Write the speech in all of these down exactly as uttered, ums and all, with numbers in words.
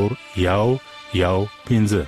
صفر یو یو پینزه.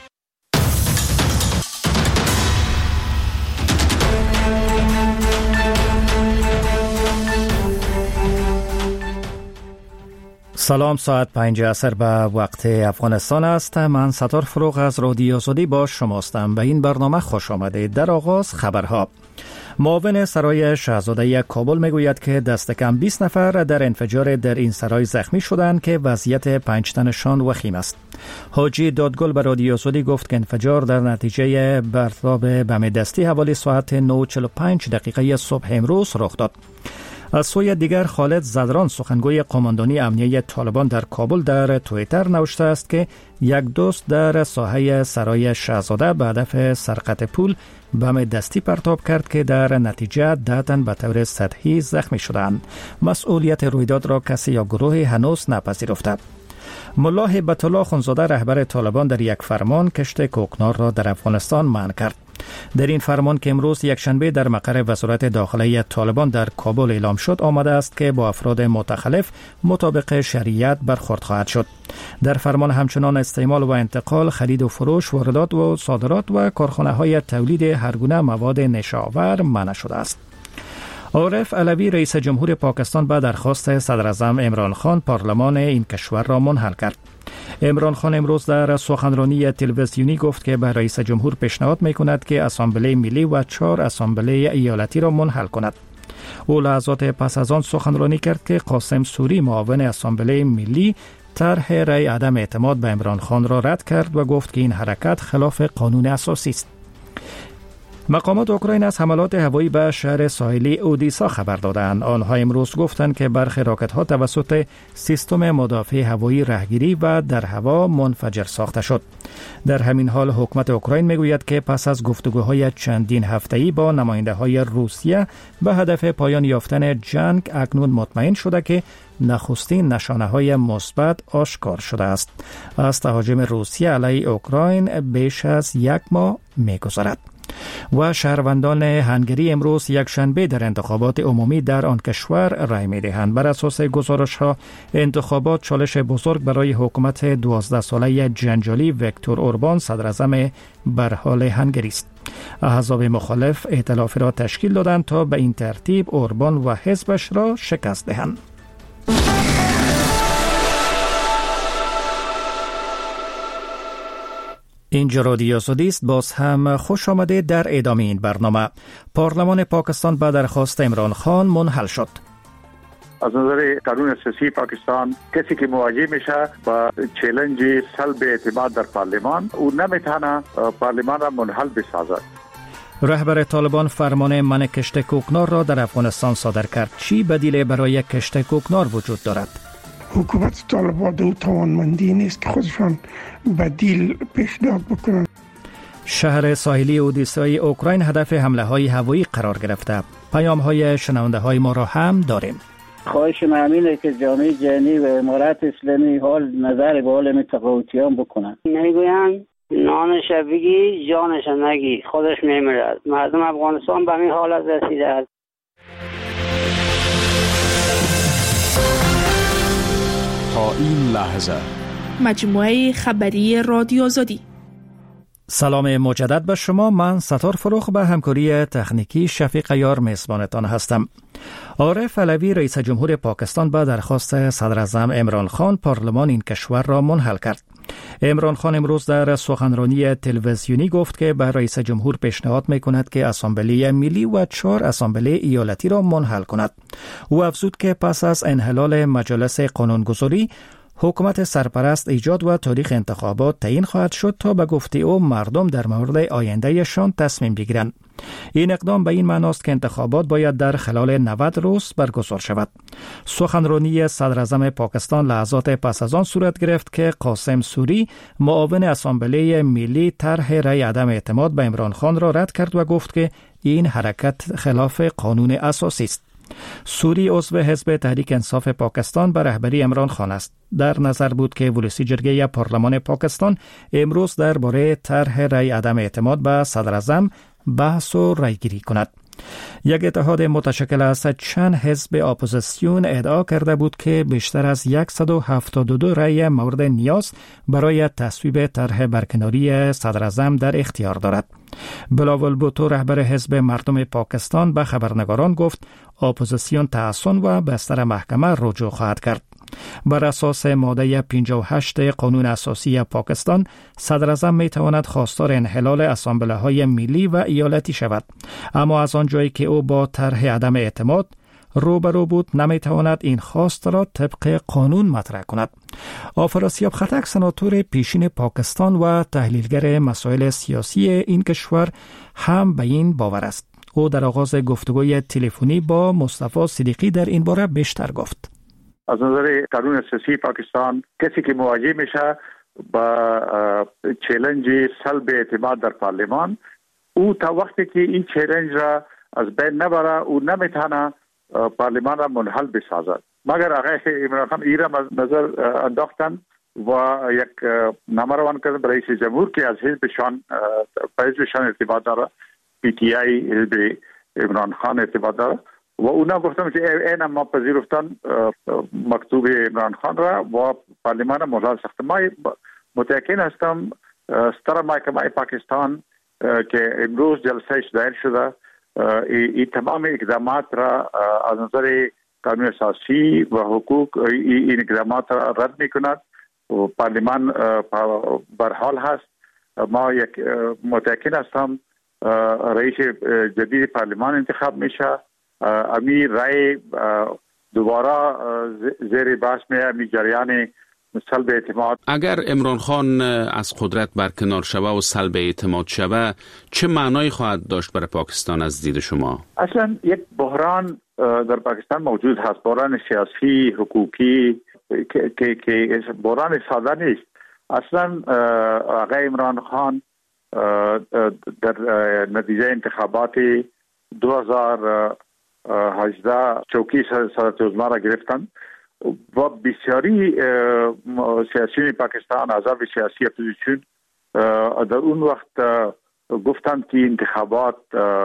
سلام، ساعت پنج عصر به وقت افغانستان است. من ستار فروغ از رادیو آزادی با شماستم. به این برنامه خوش آمدید. در آغاز خبرها. معاون سرای شاهزاده کابل میگوید که دست کم بیست نفر در انفجار در این سرای زخمی شدند که وضعیت پنج تنشان وخیم است. حاجی دادگل به رادیو آزادی گفت که انفجار در نتیجه برتاب بم دستی حوالی ساعت نه و چهل و پنج دقیقه صبح امروز رخ داد. از سوی دیگر خالد زدران سخنگوی قماندانی امنیه طالبان در کابل در توییتر نوشته است که یک دوست در ساحه سرای شاهزاده به هدف سرقت پول بم دستی پرتاب کرد که در نتیجه ده تن به طور سطحی زخمی شدند. مسئولیت رویداد را کسی یا گروهی هنوز نپذیرفته. ملا هیبت الله خونزاده رهبر طالبان در یک فرمان کشت کوکنار را در افغانستان منع کرد. در این فرمان که امروز یکشنبه در مقر وزارت داخلی طالبان در کابل اعلام شد آمده است که با افراد متخلف مطابق شریعت برخورد خواهد شد. در فرمان همچنان استعمال و انتقال، خرید و فروش، واردات و صادرات و کارخانه‌های تولید هر گونه مواد نشاور منع شده است. عارف علوی رئیس جمهور پاکستان به درخواست صدر اعظم عمران خان پارلمان این کشور را منحل کرد. عمران خان امروز در سخنرانی تلویزیونی گفت که به رئیس جمهور پیشنهاد می‌کند که اسامبله ملی و چهار اسامبله ایالتی را منحل کند. او لحظات پس از آن سخنرانی کرد که قاسم سوری معاون اسامبله ملی طرح رأی عدم اعتماد به عمران خان را رد کرد و گفت که این حرکت خلاف قانون اساسی است. مقامات اوکراین از حملات هوایی به شهر ساحلی اودیسا خبر دادند. آنها امروز گفتند که برخی راکت‌ها توسط سیستم مدافع هوایی رهگیری و در هوا منفجر ساخته شد. در همین حال حکومت اوکراین میگوید که پس از گفتگوهای چندین هفته‌ای با نماینده‌های روسیه به هدف پایان یافتن جنگ اکنون مطمئن شده که نخستین نشانه‌های مثبت آشکار شده است. از تهاجم روسیه علیه اوکراین بیش از یک ماه می‌گذرد. و شهروندان هنگری امروز یک شنبه در انتخابات عمومی در آن کشور رای می دهند. بر اساس گزارش ها انتخابات چالش بزرگ برای حکومت دوازده ساله جنجالی ویکتور اوربان صدر اعظم بر حال هنگری است. احزاب مخالف ائتلافی را تشکیل دادند تا به این ترتیب اوربان و حزبش را شکست دهند. اینجا رادیو آزادی است. باز هم خوش آمده. در ادامه این برنامه پارلمان پاکستان به درخواست عمران خان منحل شد. از نظر قانون اساسی پاکستان کسی که مواجه میشه با چالش سلب اعتماد در پارلمان او نمیتونه پارلمان را منحل بسازد. رهبر طالبان فرمان منع کشت کوکنار را در افغانستان صادر کرد. چی بدیل برای کشت کوکنار وجود دارد؟ حکومت طالبان دو توانمندی نیست که خودشان بدیل پیشنهاد بکنند. شهر ساحلی اودیسای اوکراین هدف حمله های هوایی قرار گرفته. پیام های شنونده های ما را هم داریم. خواهش من اینه که جامعه جهانی و امارات اسلامی حال نظر به حال متقاعدیان بکنن. میگویند نانش بگی جانش نگی، خودش میمیرد. مردم افغانستان به این حالت رسیده است. تا این لحظه مجموعه خبری رادیو آزادی. سلام مجدد به شما. من ستار فروغ به همکاری تکنیکی شفیق یار میزبانتان هستم. عارف علوی رئیس جمهور پاکستان به درخواست صدر اعظم عمران خان پارلمان این کشور را منحل کرد. عمران خان امروز در سخنرانی تلویزیونی گفت که به رئیس جمهور پیشنهاد میکند که اسامبله ملی و چهار اسامبله ایالتی را منحل کند. او افزود که پس از انحلال مجالس قانونگذاری حکومت سرپرست ایجاد و تاریخ انتخابات تعیین خواهد شد تا به گفته او مردم در مورد آیندهشان تصمیم بگیرند. این اقدام به این معنی است که انتخابات باید در خلال نود روز برگزار شود. سخنرانی صدر اعظم پاکستان لحظات پس از آن صورت گرفت که قاسم سوری معاون اسامبله ملی طرح رأی عدم اعتماد به عمران خان را رد کرد و گفت که این حرکت خلاف قانون اساسی است. سوری عضو حزب تحریک انصاف پاکستان به رهبری عمران خان است. در نظر بود که ولسی جرگه پارلمان پاکستان امروز درباره طرح رأی عدم اعتماد به صدر اعظم بحث و رأی گیری کند. یک اتحاد متشکل از چند حزب اپوزیسیون ادعا کرده بود که بیشتر از صد و هفتاد و دو رأی مورد نیاز برای تصویب طرح برکناری صدر اعظم در اختیار دارد. بلاول بوتو رهبر حزب مردم پاکستان به خبرنگاران گفت اپوزیسیون تحسن و بستر محکمه رجوع خواهد کرد. بر اساس ماده پنجاه و هشت قانون اساسی پاکستان، صدر اعظم می تواند خواستار انحلال اسامبله های ملی و ایالتی شود، اما از آنجایی که او با طرح عدم اعتماد روبرو بود نمی تواند این خواست را طبق قانون مطرح کند. آفراسیاب خطک سناتور پیشین پاکستان و تحلیلگر مسائل سیاسی این کشور هم به این باور است. او در آغاز گفتگوی تلفنی با مصطفی صدیقی در این باره بیشتر گفت. از نظر قانون اساسی پاکستان کسی که مواجه میشه با چالش سلب اعتماد در پارلمان، او تا وقتی که این چالش را از بین نبره او نمیتونه پارلمان را منحل بسازد. مگر آقای عمران خان ایرا نظر انداختن و یک نامه روان کردن به رئیس جمهور که از حزبشان حزبشان ارتباط داره، پی تی آی حزب عمران خان ارتباط داره و اونا گفتم که این ما پذیرفتن مکتوب عمران خان را و پارلمان منحل ساخت. ما متأکد هستم ستره محکمه پاکستان که امروز جلسهش دایر شده این تمام اقدامات را از نظر قانون اساسی و حقوق این اقدامات را رد میکند و پارلمان برحال هست. ما یک متأکد هستم رئیس جدید پارلمان انتخاب میشه، امی رای دوباره زیر بحث میه، امی جریان سلب اعتماد. اگر عمران خان از قدرت برکنار شوه و سلب اعتماد شوه چه معنایی خواهد داشت برای پاکستان از دید شما؟ اصلا یک بحران در پاکستان موجود هست، بحران سیاسی حقوقی که که بحران ساده نیست. اصلا آقای عمران خان در نتیجه انتخابات دو هزار و هجده چوکی صدارت عظما را گرفتند و بسیاری سیاسیون پاکستان، احزاب سیاسی اپوزیسیون در اون وقت گفتند که انتخابات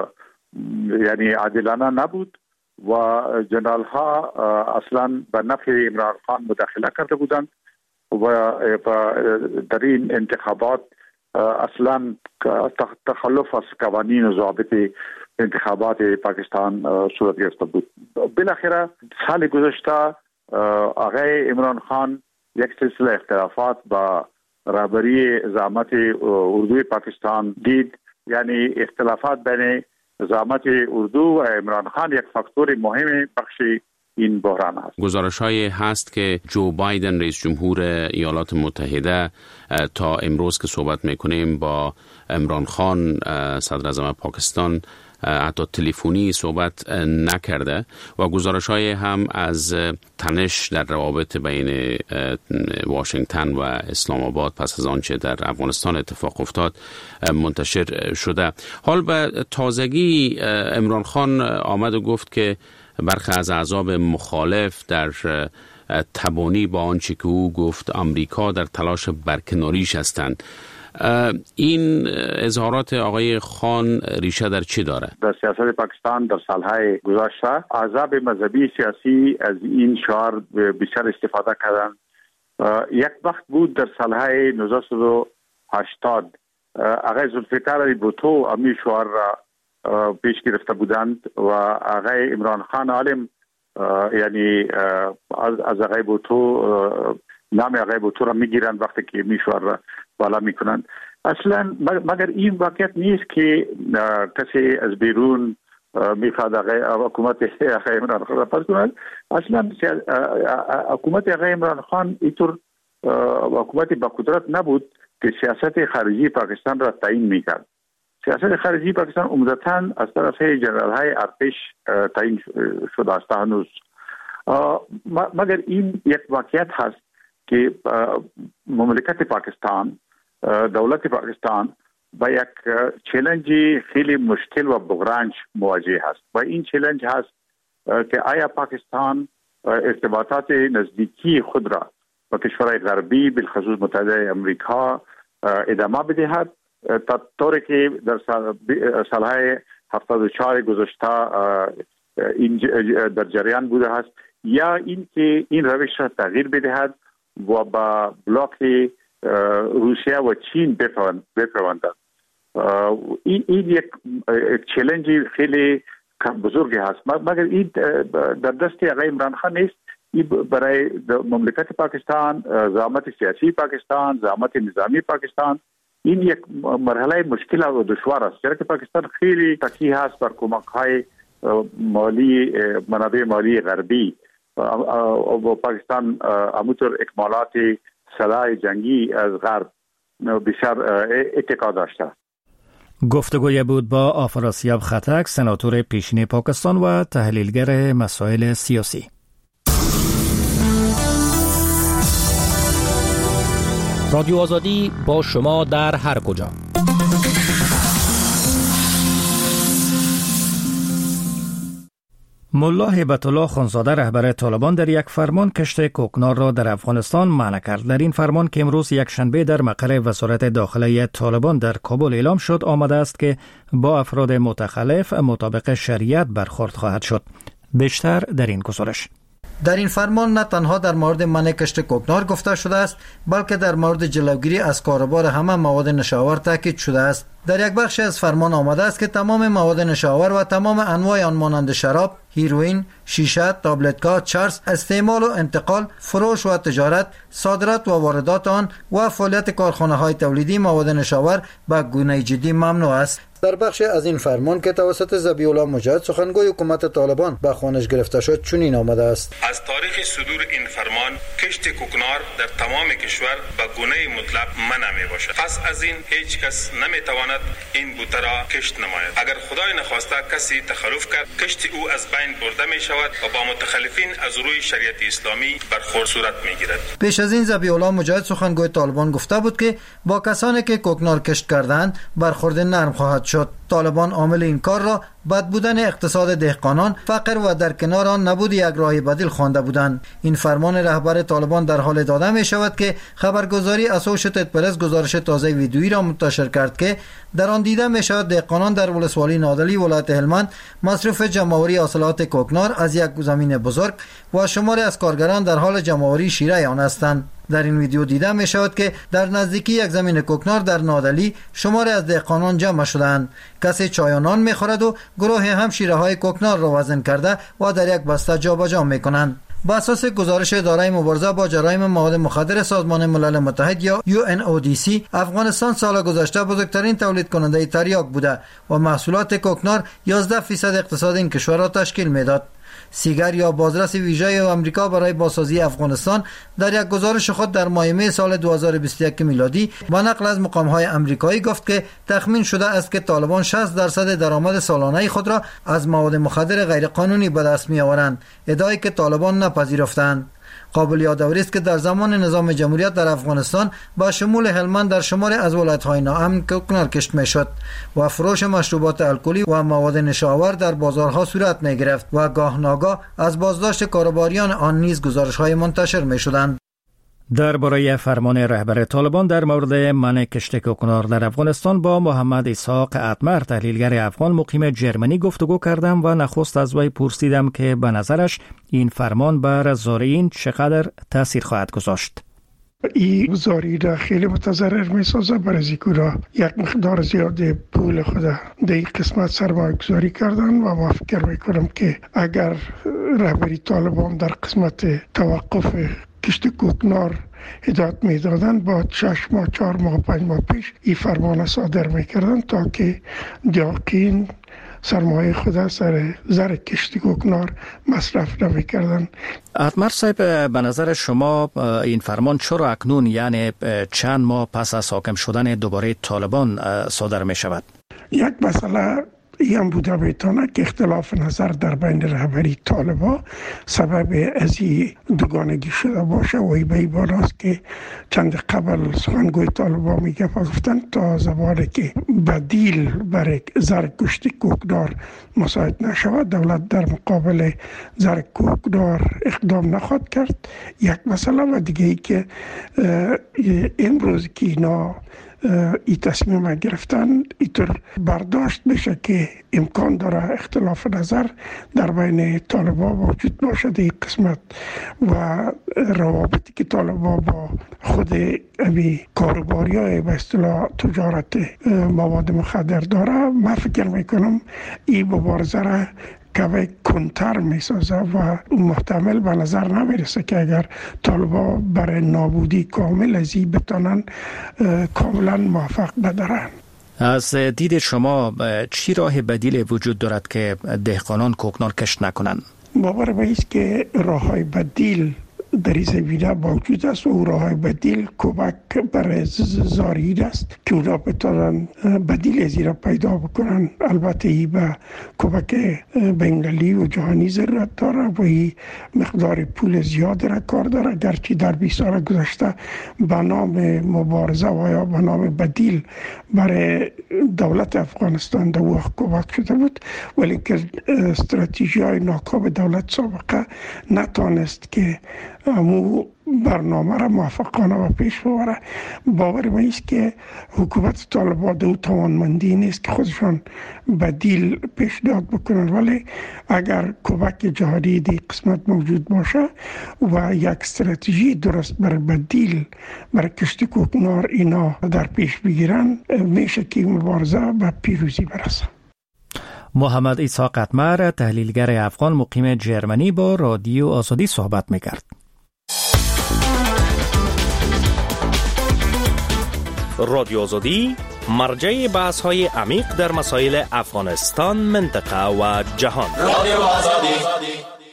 یعنی عادلانه نبود و جنرال ها اصلا به نفع عمران خان مداخله کرده بودند و در این انتخابات اصلا تخلف از قوانین و ضوابط انتخابات پاکستان صورت گرفته بود. بالاخره سال گذشته آقای عمران خان یک سلسله اختلافات با رهبری زعامت اردوی پاکستان دید، یعنی اختلافات بین زعامت اردو و عمران خان یک فاکتور مهم بخش این بحران است. گزارش‌هایی هست که جو بایدن رئیس جمهور ایالات متحده تا امروز که صحبت میکنیم با عمران خان صدر اعظم پاکستان حتی تلفنی صحبت نکرده و گزارش‌های هم از تنش در روابط بین واشنگتن و اسلام آباد پس از آنچه در افغانستان اتفاق افتاد منتشر شده. حال به تازگی عمران خان آمد و گفت که برخی از احزاب مخالف در تبانی با آنچه که او گفت آمریکا در تلاش برکناریش هستند. این اظهارات آقای خان ریشه در چی داره؟ در سیاست پاکستان در سالهای گذشته احزاب مذهبی سیاسی از این شعار بسیار استفاده کردند. یک وقت بود در سالهای نوزده و هشتاد آقای ذوالفقار علی بوتو امی شعار را پیش گرفته بودند و آقای عمران خان عالم یعنی از آقای بوتو نام آقای بوتو را میگیرند وقتی که می شعار را بالا میکنند. اصلا مگر این واقعیت نیست که کسی از بیرون میخواد آقای حکومت آقای عمران خان را پس کند. اصلا حکومت آقای عمران خان اینطور حکومتی با قدرت نبود که سیاست خارجی پاکستان را تعیین میکرد. سیاست خارجی پاکستان عمدتاً از طرف جنرال های ارتش تعیین شده است هنوز. مگر این یک واقعیت هست که مملکت پاکستان، دولت پاکستان با یک چالش خیلی مشکل و بحران مواجه است و این چالش هست که آیا پاکستان ارتباطات نزدیکی خود را با کشورهای غربی بالخصوص متحده امریکا ادامه بدهد تا طوری که در سالهای هفتاد و چهار گذشته این در جریان بوده است، یا اینکه این روش را تغییر بدهد و با بلاک روسیه و چین بپیوندد. این این یک چالش خیلی بزرگی هست، مگر این در دست آقای عمران خان نیست. این برای مملکت پاکستان، زعامت سیاسی پاکستان، زعامت نظامی پاکستان این یک مرحله مشکل و دشوار است، چرا که پاکستان خیلی تکیه هست بر کمک‌های مالی، منابع مالی غربی و پاکستان همونطور اکمالات سلاح جنگی از غرب بسیار اتکا داشته. گفتگوی بود با آفراسیاب خطک، سناتور پیشین پاکستان و تحلیلگر مسائل سیاسی. رادیو آزادی با شما در هر کجا. ملا هیبت الله خانزاده رهبر طالبان در یک فرمان کشت کوکنار را در افغانستان منع کرد. در این فرمان که امروز یک شنبه در مقر وزارت داخلی طالبان در کابل اعلام شد، آمده است که با افراد متخلف مطابق شریعت برخورد خواهد شد. بیشتر در این گزارش. در این فرمان نه تنها در مورد منع کشت کوکنار گفته شده است، بلکه در مورد جلوگیری از کاروبار همه مواد نشاور تاکید شده است. در یک بخش از فرمان آمده است که تمام مواد نشاور و تمام انواع آن مانند شراب، هیروئین، شیشه، تابلت‌ها، چرس، استعمال و انتقال، فروش و تجارت، صادرات و واردات آن و فعالیت کارخانه‌های تولیدی مواد نشاور به گونه جدی ممنوع است. در بخش از این فرمان که توسط ذبیح الله مجاهد سخنگوی حکومت طالبان به خوانش گرفته شد چنین آمده است: از تاریخ صدور این فرمان کشت کوکنار در تمام کشور به گونه مطلق منع می باشد. پس از این هیچ کس نمی تواند این بوته را کشت نماید. اگر خدای نخواسته کسی تخلف کرد، کشت او از بین برده می شود و با متخلفین از روی شریعت اسلامی برخورد صورت می گیرد. پیش از این ذبیح الله مجاهد سخنگوی طالبان گفته بود که با کسانی که کوکنار کشت کردند برخورد نرم خواهد شد. طالبان عامل این کار را بد بودن اقتصاد دهقانان، فقر و در کنار آن نبود یک راه بدیل خوانده بودند. این فرمان رهبر طالبان در حال داده می شود که خبرگزاری اسوشیتد پرس گزارش تازه ویدیویی را منتشر کرد که در آن دیده می شود دهقانان در ولسوالی نادلی ولایت هلمند مصرف جمع‌آوری حاصلات کوکنار از یک زمین بزرگ و شماری از کارگران در حال جمع‌آوری شیره آن هستند. در این ویدیو دیده می شود که در نزدیکی یک زمین کوکنار در نادلی شماری از دهقانان جمع شدند. کسی چایانان می خورد و گروه هم شیره های کوکنار را وزن کرده و در یک بسته جابجا می کنند. با اساس گزارش اداره مبارزه با جرایم مواد مخدر سازمان ملل متحد یا یو ان او دی سی، افغانستان سال گذشته بزرگترین تولید کننده تریاک بوده و محصولات کوکنار یازده درصد اقتصاد این کشور را تشکیل میداد. سیگر یا بازرس ویژه آمریکا برای بازسازی افغانستان در یک گزارش خود در ماه می سال دو هزار و بیست و یک میلادی با نقل از مقام‌های آمریکایی گفت که تخمین شده است که طالبان شصت درصد درآمد سالانه خود را از مواد مخدر غیرقانونی به دست می‌آورند، ادعایی که طالبان نپذیرفتند. قابل یادآوری است که در زمان نظام جمهوریت در افغانستان با شمول هلمند در شماری از ولایت‌های ناامن کوکنار کشت می‌شد و فروش مشروبات الکلی و مواد نشاور در بازارها صورت می‌گرفت و گاه ناگاه از بازداشت کاروباریان آن نیز گزارش‌های منتشر می‌شدند. درباره فرمان رهبر طالبان در مورد منع کشت کوکنار در افغانستان با محمد اسحاق اتمر، تحلیلگر افغان مقیم جرمنی گفتگو کردم و نخست از وی پرسیدم که به نظرش این فرمان بر زارعین چقدر تاثیر خواهد گذاشت. این زاری را خیلی متضرر می سازه، برای که یک مقدار زیاد پول خود در این قسمت سرمایه گذاری کردن و ما فکر می کنم که اگر رهبری طالبان در قسمت توقف کشت کوکنار هدایت می دادن، با شش ماه چهار ماه پنج ماه پیش این فرمان صادر می کردن تا که دیاقین سرمایه خود سر زر کشت کوکنار مصرف نمی کردن. اتمر صاحب، به نظر شما این فرمان چرا اکنون، یعنی چند ماه پس از حاکم شدن دوباره طالبان صادر می شود؟ یک مسئله این بوده بیتانه که اختلاف نظر در بین رهبری طالبان سبب از این دوگانگی شده باشه و ای به بالاست که چند قبل سخنگوی طالبان میگه گفتن تا زمانی که بدیل برای زر کشت کوکنار مساعد نشود دولت در مقابل زر کوکنار اقدام نخواهد کرد. یک مسئله و دیگه ای که امروز که اینا این تصمیم گرفتن اینطور برداشت بشه که امکان داره اختلاف نظر در بین طالبان موجود باشه در این قسمت و روابطی که طالبان با خود امی کاروباری های به اصطلاح تجارت مواد مخدر داره. من فکر میکنم این مبارزه را که کنتر میسازه و محتمل به نظر نمیرسه که اگر طالبان برای نابودی کامل از این بتانن کاملا موفق بدارن. از دید شما چی راه بدیل وجود دارد که دهقانان کوکنار کشت نکنند؟ باور به است که راه های بدیل در این زمینه موجود است و راه های بدیل کمک برای زارعین است که اونا بتانن بدیل از را پیدا بکنن. البته ای به کمک بین‌المللی و جهانی ضرورت داره و ای مقدار پول زیاد را کار داره، گرچه در بیست سال گذشته به نام مبارزه و یا به نام بدیل برای دولت افغانستان در وقت کمک شده بود، ولی که استراتژی های ناکام دولت سابقه نتانست که امو برنامه را موفقانه و پیش ببره. باور من است که حکومت طالبان دو توانمندی نیست که خودشان بدیل پیشنهاد بکنن، ولی اگر کمک جهانی دی قسمت موجود باشه و یک استراتژی درست بر بدیل بر کشت کوکنار اینا در پیش بگیرن، میشه که مبارزه به پیروزی برسه. محمد عیسی قطمر، تحلیلگر افغان مقیم جرمنی، با رادیو آزادی صحبت میکرد. رادیو آزادی مرجع بحث های عمیق در مسائل افغانستان، منطقه و جهان. رادیو آزادی.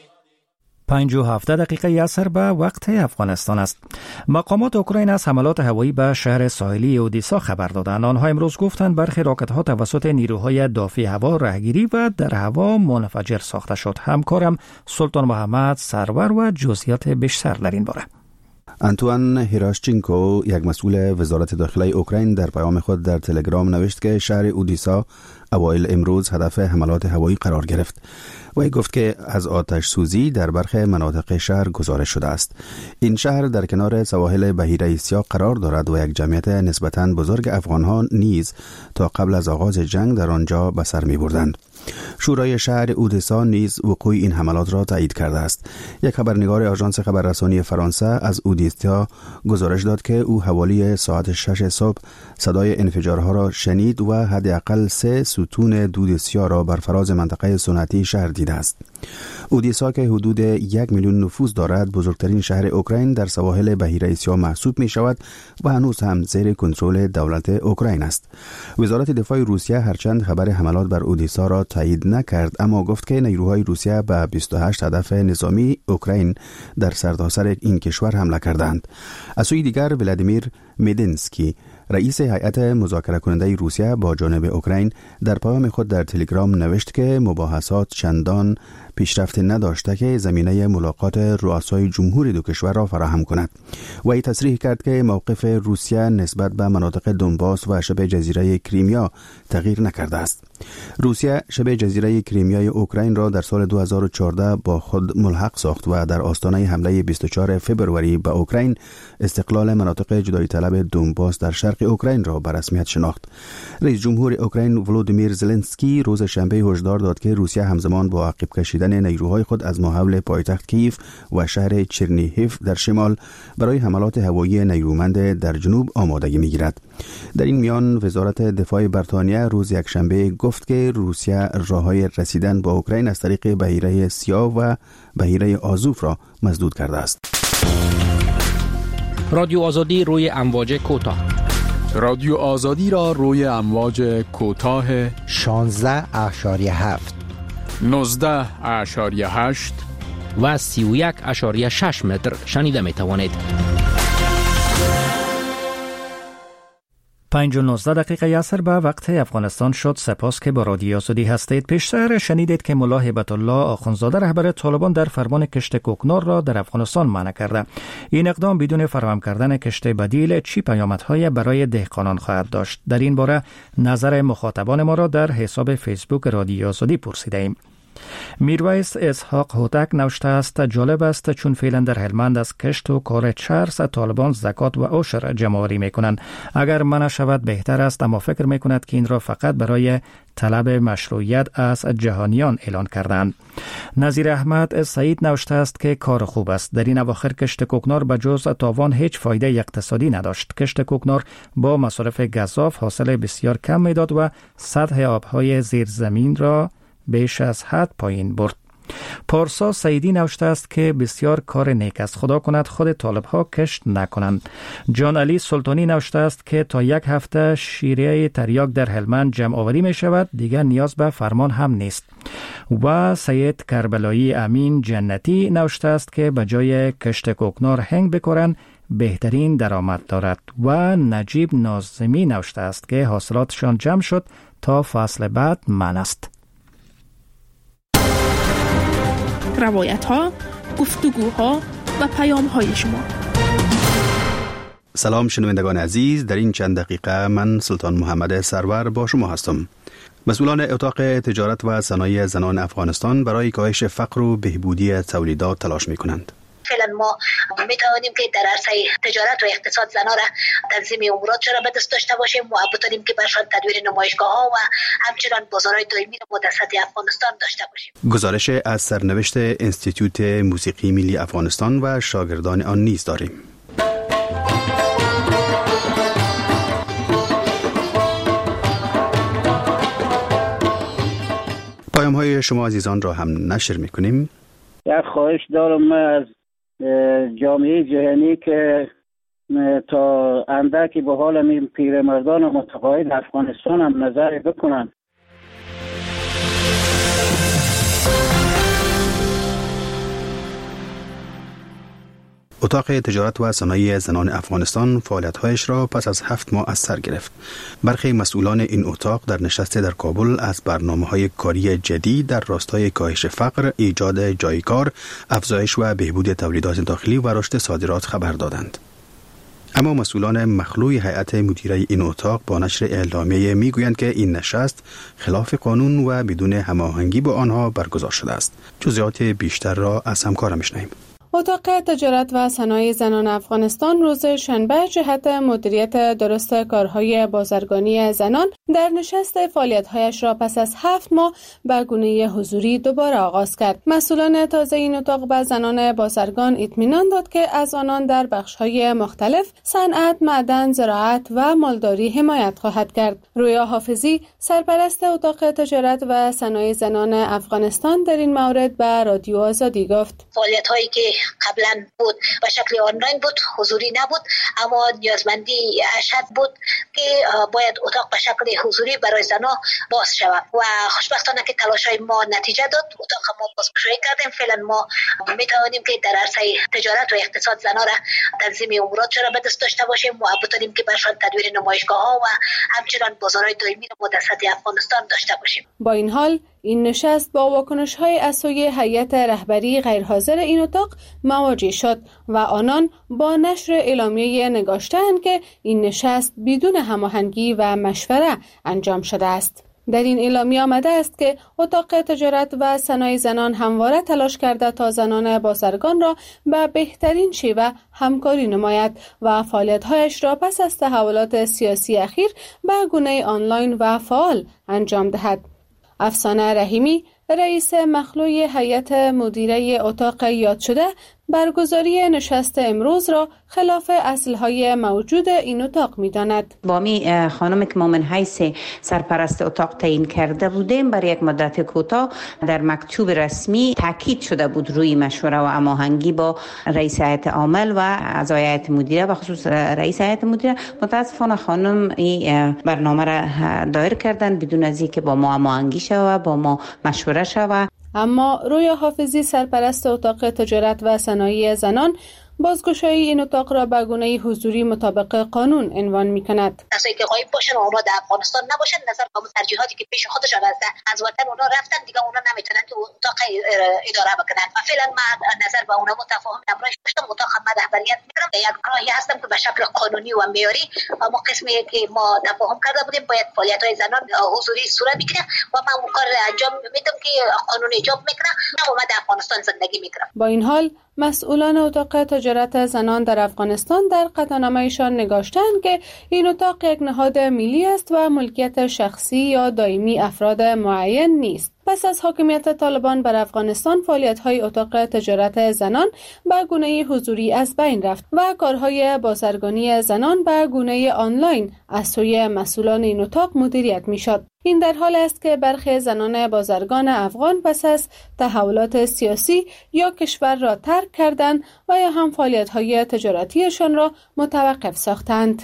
پنج و هفده دقیقه اثر به وقت افغانستان است. مقامات اوکراین از حملات هوایی به شهر ساحلی اودیسا خبر دادند. آنها امروز گفتند برخی راکت‌ها توسط نیروهای دافع هوا راهگیری و در هوا منفجر ساخته شد. همکارم سلطان محمد سرور و جزئیات بیشتر در این باره. آنتوان هیراشچینکو، یک مسئول وزارت داخلی اوکراین، در پیام خود در تلگرام نوشت که شهر اودیسا اوایل امروز هدف حملات هوایی قرار گرفت. وی گفت که از آتش سوزی در برخی مناطق شهر گزارش شده است. این شهر در کنار سواحل بحیره سیاه قرار دارد و یک جمعیت نسبتاً بزرگ افغان‌ها نیز تا قبل از آغاز جنگ در آنجا به سر می‌بردند. شورای شهر اودیسا نیز وقوع این حملات را تایید کرده است. یک خبرنگار آژانس خبررسانی فرانسه از اودیسا گزارش داد که او حوالی ساعت شش صبح صدای انفجارها را شنید و حداقل سه ستون دود سیاه را بر فراز منطقه صنعتی شهر دیده است. اودیسا که حدود یک میلیون نفوس دارد، بزرگترین شهر اوکراین در سواحل بحیره سیاه محسوب می شود و هنوز هم زیر کنترل دولت اوکراین است. وزارت دفاع روسیه هرچند خبر حملات بر اودیسا را تایید نکرد، اما گفت که نیروهای روسیه به بیست و هشت هدف نظامی اوکراین در سرتاسر این کشور حمله کردند. از سوی دیگر ولادیمیر مدینسکی، رئیس هیئت مذاکره کننده روسیه با جانب اوکراین، در پیام خود در تلگرام نوشت که مباحثات چندان پیشرفت نداشته که زمینه ملاقات رؤسای جمهور دو کشور را فراهم کند. و ای تصریح کرد که موقف روسیه نسبت به مناطق دونباس و شبه جزیره کریمیا تغییر نکرده است. روسیه شبه جزیره کریمیای اوکراین را در سال دو هزار و چهارده با خود ملحق ساخت و در آستانه حمله بیست و چهارم فوریه به اوکراین استقلال مناطق جدایی طلب دونباس در شرق اوکراین را به رسمیت شناخت. رئیس جمهور اوکراین ولودیمیر زلنسکی روز شنبه هشدار داد که روسیه همزمان با عقب کشیدن نیروهای خود از محول پایتخت کیف و شهر چرنیهیف در شمال برای حملات هوایی نیرومند در جنوب آمادگی می‌گیرد. در این میان وزارت دفاع بریتانیا روز یکشنبه گفت که روسیه راههای رسیدن به اوکراین از طریق بحیره سیاه و بحیره آزوف را مسدود کرده است. رادیو آزادی روی امواج کوتاه. رادیو آزادی را روی امواج کوتاه شانزده اشاریه هفت، نوزده اشاریه هشت و سی و یک اشاریه شش متر شنیده می توانید. پنج و نوزده دقیقه اثر به وقت افغانستان شد. سپاس که با رادیو آزادی هستید. پیشتر شنیدید که ملا هیبت الله آخوندزاده رهبر طالبان در فرمان کشت کوکنار را در افغانستان منع کرده. این اقدام بدون فراهم کردن کشت بدیل چی پیامدهای برای دهقانان خواهد داشت؟ در این باره نظر مخاطبان ما را در حساب فیسبوک رادیو آزادی پرسیده ایم. میرویس اسحاق هوتک نوشته است جالب است چون فعلا در هلمند از کشت و کار چرس طالبان زکات و عشر جمع‌آوری میکنند. اگر منع شود بهتر است، اما فکر میکند که این را فقط برای طلب مشروعیت از جهانیان اعلان کردند. نظیر احمد سعید نوشته است که کار خوب است. در این اواخر کشت کوکنار به جز تاوان هیچ فایده اقتصادی نداشت. کشت کوکنار با مصارف گزاف حاصل بسیار کم میداد و سطح آبهای زیر زمین را بیش از حد پایین برد. پارسا سعیدی نوشته است که بسیار کار نیک است. خدا کند خود طالب ها کشت نکنند. جان علی سلطانی نوشته است که تا یک هفته شیره تریاک در هلمند جمع آوری می شود، دیگر نیاز به فرمان هم نیست. و سید کربلایی امین جنتی نوشته است که به جای کشت کوکنار هنگ بکارند بهترین درآمد دارد. و نجیب ناظمی نوشته است که حاصلاتشان جمع شد تا فصل بعد من است. روایت ها، گفتگوها و پیام های شما. سلام شنوندگان عزیز، در این چند دقیقه من سلطان محمد سرور با شما هستم. مسئولان اتاق تجارت و صنایع زنان افغانستان برای کاهش فقر و بهبودی تولیدات تلاش می کنند. فعلا ما می توانیم که در عرصه تجارت و اقتصاد زنان را تنظیم امورات را به دست داشته باشیم و بتوانیم که برشان تدویر نمایشگاه ها و همچنان بازارهای دائمی را در سطح افغانستان داشته باشیم. گزارش از سرنوشت انستیتوت موسیقی ملی افغانستان و شاگردان آن نیز داریم. پیام های شما عزیزان را هم نشر می کنیم. یک خواهش دارم از جامعه جهانی که تا اندکی به حال این پیرمردان و متقاعد افغانستان هم نظر بکنند. اتاق تجارت و صنایع زنان افغانستان فعالیت‌هایش را پس از هفت ماه از سر گرفت. برخی مسئولان این اتاق در نشست در کابل از برنامه‌های کاری جدید در راستای کاهش فقر، ایجاد جای کار، افزایش و بهبود تولیدات داخلی و رشد صادرات خبر دادند. اما مسئولان مخلوع هیئت مدیره این اتاق با نشر اعلامیه میگویند که این نشست خلاف قانون و بدون هماهنگی با آنها برگزار شده است. جزئیات بیشتر را از همکارم میشنویم. اتاق تجارت و صنایع زنان افغانستان روز شنبه جهت مدیریت درست کارهای بازرگانی زنان در نشست فعالیت‌هایش را پس از هفت ماه به گونه حضوری دوباره آغاز کرد. مسئولان تازه این اتاق به زنان بازرگان اطمینان داد که از آنان در بخش‌های مختلف صنعت، معدن، زراعت و مالداری حمایت خواهد کرد. رویا حافظی سرپرست اتاق تجارت و صنایع زنان افغانستان در این مورد به رادیو آزادی گفت: فعالیت‌هایی که قبلا بود به شکل آنلاین بود، حضوری نبود، اما نیازمندی اشد بود که باید اتاق به شکل حضوری برای زنان باز شود و خوشبختانه که تلاش‌های ما نتیجه داد. اتاق ما بازگشایی کردیم. فعلا ما می‌توانیم که در عرصه تجارت و اقتصاد زنان را تنظیم امورات را به دست داشته باشیم و بتوانیم که برشان تدویر نمایشگاه‌ها و همچنان بازارهای دائمی را در سطح افغانستان داشته باشیم. با این حال این نشست با واکنش‌های از سوی هیئت رهبری غیرحاضر این اتاق مواجه شد و آنان با نشر اعلامیه نگاشتند که این نشست بدون هماهنگی و مشوره انجام شده است. در این اعلامیه آمده است که اتاق تجارت و صنایع زنان همواره تلاش کرده تا زنان بازرگان را به بهترین شیوه همکاری نماید و فعالیت‌هایش را پس از تحولات سیاسی اخیر به گونه آنلاین و فعال انجام دهد. افسانه رحیمی رئیس مخلوع هیئت مدیره اتاق یاد شده برگزاری نشست امروز را خلاف اصلهای موجود این اتاق می‌داند. با می خانم که ما من حیث سرپرست اتاق تعیین کرده بودیم برای یک مدت کوتاه در مکتوب رسمی تاکید شده بود روی مشوره و هماهنگی با رئیس هیئت عامل و اعضای هیئت مدیره و خصوص رئیس هیئت مدیره. متاسفانه خانم این برنامه را دایر کردن بدون از اینکه با ما هماهنگی شود، با ما مشوره شود. اما رویا حافظی سرپرست اتاق تجارت و صنایع زنان بازگشایی این اتاق را به گونه حضوری مطابق قانون عنوان می‌کند. کسایی که غایب باشن و اونا در افغانستان نباشن، نظر به ترجیحاتی که پیش خودشان از از وطن اونا رفتن، دیگه اونا نمیتونن که اتاق اداره بکنن. و فعلا من نظر به اونا متفاهم امروز داشتم. اتاق خدمت رهبریت می‌کنم. یک راهی هستم که به شکل قانونی و معیاری اما قسمی که ما تفاهم کرده بودیم باید فعالیت‌های زنان حضوری صورت بگیره و من اون کار انجام میدم که قانون ایجاب میکنه و من در افغانستان زندگی میکنم. با این حال مسئولان اتاق تجارت زنان در افغانستان در قطعنامه‌شان نگاشتند که این اتاق یک نهاد ملی است و ملکیت شخصی یا دائمی افراد معین نیست. پس از حاکمیت طالبان بر افغانستان، فعالیت‌های اتاق تجارت زنان به گونه حضوری از بین رفت و کارهای بازرگانی زنان به گونه آنلاین از سوی مسئولان این اتاق مدیریت می‌شد. این در حال است که برخی زنان بازرگان افغان پس از تحولات سیاسی یا کشور را ترک کردند و یا هم فعالیت‌های تجارتیشان را متوقف ساختند.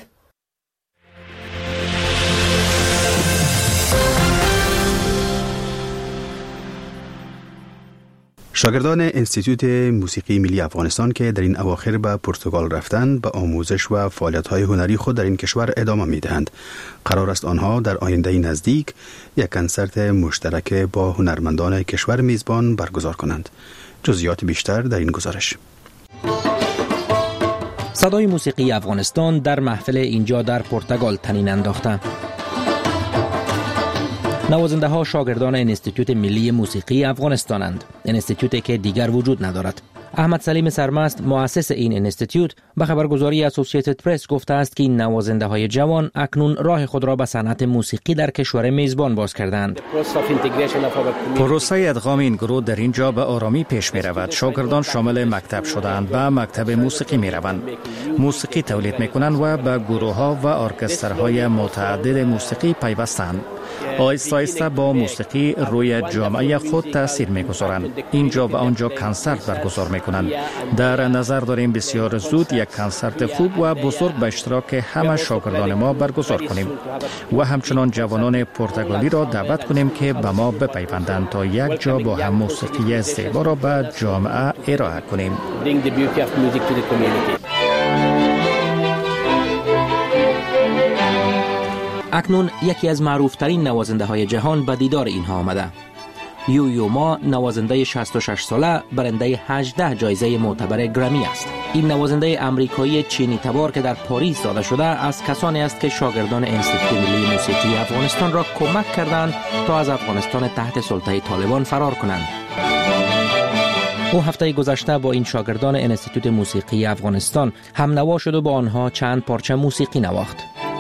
شاگردان انستیتوت موسیقی ملی افغانستان که در این اواخر به پرتغال رفتند، به آموزش و فعالیت‌های هنری خود در این کشور ادامه می‌دهند. قرار است آنها در آینده نزدیک یک کنسرت مشترک با هنرمندان کشور میزبان برگزار کنند. جزئیات بیشتر در این گزارش. صدای موسیقی افغانستان در محفل اینجا در پرتغال تنین انداخته. نوازنده ها شاگردان انستیتوت ملی موسیقی افغانستانند. انستیتوتی که دیگر وجود ندارد. احمد سلیم سرمست، مؤسس این انستیتوت، به خبرگزاری اسوسییتد پرس گفته است که این نوازنده های جوان اکنون راه خود را به صنعت موسیقی در کشور میزبان باز کردند. پروسه ادغام این گروه در اینجا به آرامی پیش می رود. شاگردان شامل مکتب شدند و مکتب موسیقی می روند. موسیقی تولید می کنند و به گروه ها و ارکسترهای متعدد موسیقی پیوستند. آیسته آیسته با موسیقی روی جامعه خود تاثیر می‌گذارند. اینجا و آنجا کنسرت برگزار می‌کنند. در نظر داریم بسیار زود یک کنسرت خوب و بزرگ به اشتراک همه شاگردان ما برگزار کنیم و همچنان جوانان پرتغالی را دعوت کنیم که به ما بپیوندند تا یک جا با هم موسیقی زیبا را به جامعه ارائه کنیم. اکنون یکی از معروفترین نوازنده های جهان به دیدار اینها آمده. یو یو ما، نوازنده شصت و شش ساله، برنده هجده جایزه معتبر گرمی است. این نوازنده امریکایی چینی تبار که در پاریس زاده شده از کسانی است که شاگردان انستیتوت ملی موسیقی افغانستان را کمک کردند تا از افغانستان تحت سلطه طالبان فرار کنند. او هفته گذشته با این شاگردان انستیتوت موسیقی افغانستان هم نوا شد و با آنها چند پارچه موسیقی نواخت.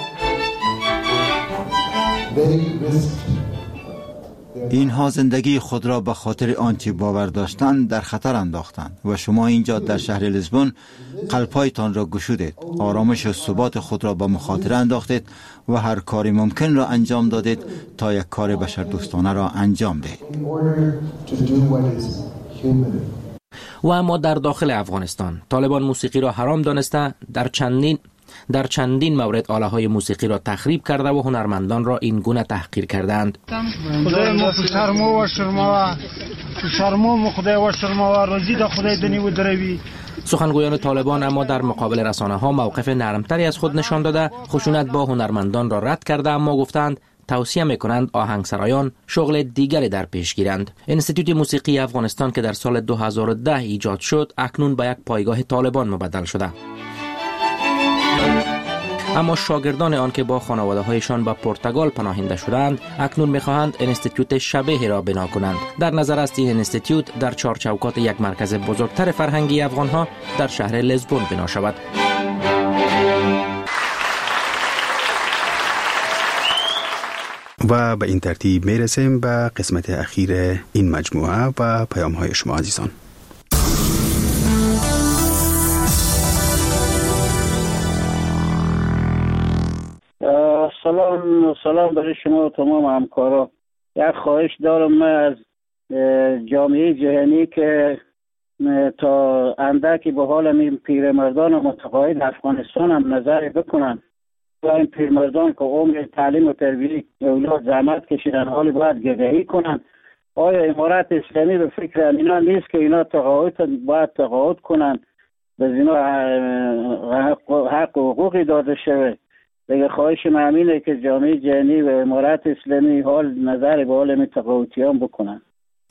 اینها زندگی خود را به خاطر آنچه باور داشتند در خطر انداختند و شما اینجا در شهر لیسبون قلب‌هایتان را گشودید، آرامش و ثبات خود را به مخاطره انداختید و هر کاری ممکن را انجام دادید تا یک کار بشردوستانه را انجام دهید. و اما در داخل افغانستان طالبان موسیقی را حرام دانسته در چندین در چندین مورد آله‌های موسیقی را تخریب کرده و هنرمندان را این گونه تحقیر کردند. خدای ما شرمو و شرمو شرمو خدای و شرمو روزی د خدای دنی و دروی. سخنگویان طالبان اما در مقابل رسانه ها موقف نرمتری از خود نشان داده، خشونت با هنرمندان را رد کرده، اما گفتند توصیه میکنند آهنگسرایان شغل دیگری در پیش گیرند. انستیتوت موسیقی افغانستان که در سال دو هزار و ده ایجاد شد اکنون به یک پایگاه طالبان مبدل شده. اما شاگردان آن که با خانواده هایشان به پرتغال پناهنده شدند اکنون میخواهند انستیتوت شبیه را بنا کنند. در نظر است این انستیتوت در چارچوکات یک مرکز بزرگتر فرهنگی افغان ها در شهر لیسبون بنا شود. و به این ترتیب میرسیم به قسمت اخیر این مجموعه و پیام های شما عزیزان. سلام سلام برای شما و تمام همکارا. یک خواهش دارم من از جامعه جهانی که تا اندکی به حال این پیرمردان متقاعد افغانستان هم نظر بکنن و این پیرمردان که عمر تعلیم و تربیت اولاد زحمت کشیدن حالی باید گدایی کنن. آیا امارت اسلامی به فکر اینا نیست که اینا تقاعد باید تقاعد کنن به اینا حق و حقوقی داده شده. دیگه خواهش من اینه که جامعه جهانی و امارات اسلامی حال نظر به حال متقاعدیان بکنن.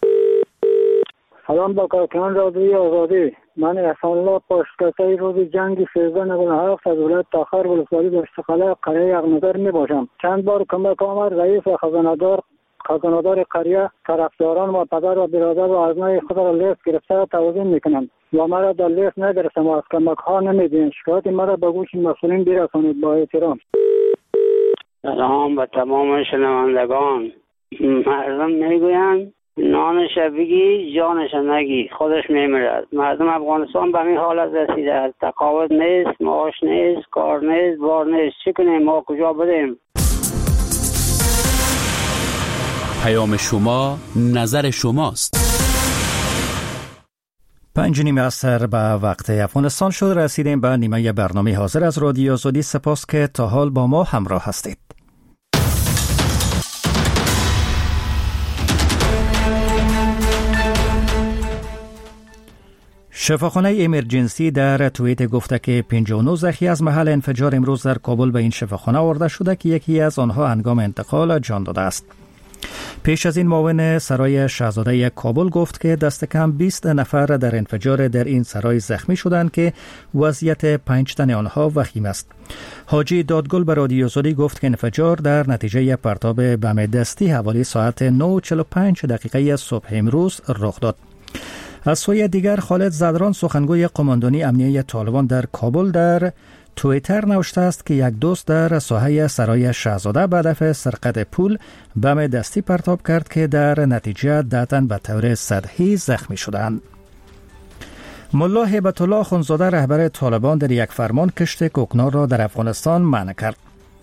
سلام با کارکنان رادیوی آزادی. من احسان الله پاشکسته روز جنگ سیزده نود و هفت از ولایت تاخر ولسوالی دشتخاله قریه یغنظر می باشم. چند بار کمک آمد رئیس و خزاندار خزاندار قریه طرفداران و پدر و برادر و آزمای خود را لیست گرفته توضیح میکنند و مرا در لیست نگرفتم و از کمک ها نمیدین. شکایت مرا به گوش مسئولین برسانید. با احترام. سلام به تمام شنوندگان. مردم میگویند نانش بگی جانش نگی، خودش میمیرد. مردم افغانستان به این حالت رسیده است. تقاعد نیست، معاش نیست، کار نیست، بار نیست. چی کنیم؟ ما کجا بریم؟ پیام شما نظر شماست. پنج نیمه عصر به وقت افغانستان شد. رسیدیم به نیمه برنامه حاضر از رادیو آزادی. سپاس که تا حال با ما همراه هستید. شفاخانه ایمرجنسی در توییت گفته که پنجاه و نه زخمی از محل انفجار امروز در کابل به این شفاخانه آورده شده که یکی از آنها هنگام انتقال جان داده است. پیش از این معاون سرای شاهزاده کابل گفت که دست کم بیست نفر در انفجار در این سرای زخمی شدند که وضعیت پنج تن آنها وخیم است. حاجی دادگل به رادیو آزادی گفت که انفجار در نتیجه پرتاب بم دستی حوالی ساعت نه و چهل و پنج دقیقه صبح امروز رخ داد. از سوی دیگر خالد زدران سخنگوی قماندانی امنیه طالبان در کابل در توییتر نوشته است که یک دوست در ساحه سرای شاهزاده به هدف سرقت پول بم دستی پرتاب کرد که در نتیجه ده تن به طور سطحی زخمی شدند. ملا هیبت الله اخندزاده رهبر طالبان در یک فرمان کشت کوکنار را در افغانستان منع کرد.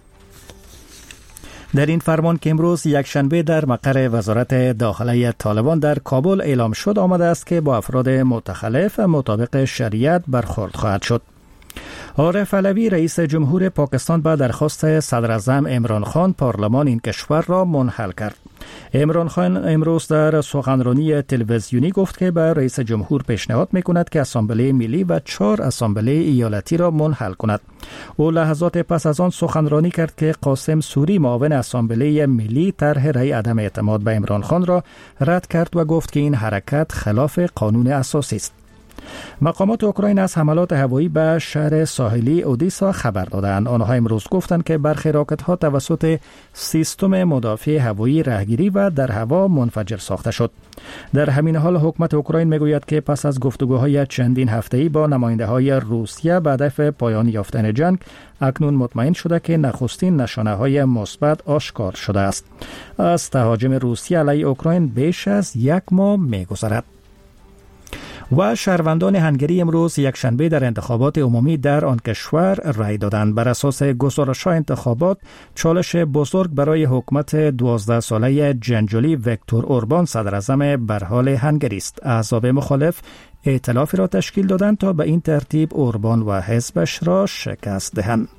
در این فرمان که امروز یک شنبه در مقر وزارت داخله طالبان در کابل اعلام شد آمده است که با افراد متخلف مطابق شریعت برخورد خواهد شد. عارف علوی رئیس جمهور پاکستان با درخواست صدر اعظم عمران خان پارلمان این کشور را منحل کرد. عمران خان امروز در سخنرانی تلویزیونی گفت که به رئیس جمهور پیشنهاد میکند که اسامبله ملی و چهار اسامبله ایالتی را منحل کند. او لحظات پس از آن سخنرانی کرد که قاسم سوری معاون اسامبله ملی طرح رأی عدم اعتماد به عمران خان را رد کرد و گفت که این حرکت خلاف قانون اساسی است. مقامات اوکراین از حملات هوایی به شهر ساحلی اودیسا خبر دادند. آنها امروز گفتند که برخی راکت‌ها توسط سیستم مدافع هوایی راهگیری و در هوا منفجر ساخته شد. در همین حال حکومت اوکراین میگوید که پس از گفتگوهای چندین هفته‌ای با نماینده‌های روسیه به هدف پایان یافتن جنگ اکنون مطمئن شده که نخستین نشانه‌های مثبت آشکار شده است. از تهاجم روسیه علیه اوکراین بیش از یک ماه می‌گذرد. و شهروندان هنگری امروز یک شنبه در انتخابات عمومی در آن کشور رای دادند. بر اساس گزارش‌های انتخابات چالش بزرگ برای حکومت دوازده ساله جنجالی ویکتور اوربان صدر اعظم برحال هنگری است. احزاب مخالف ائتلافی را تشکیل دادند تا به این ترتیب اوربان و حزبش را شکست دهند.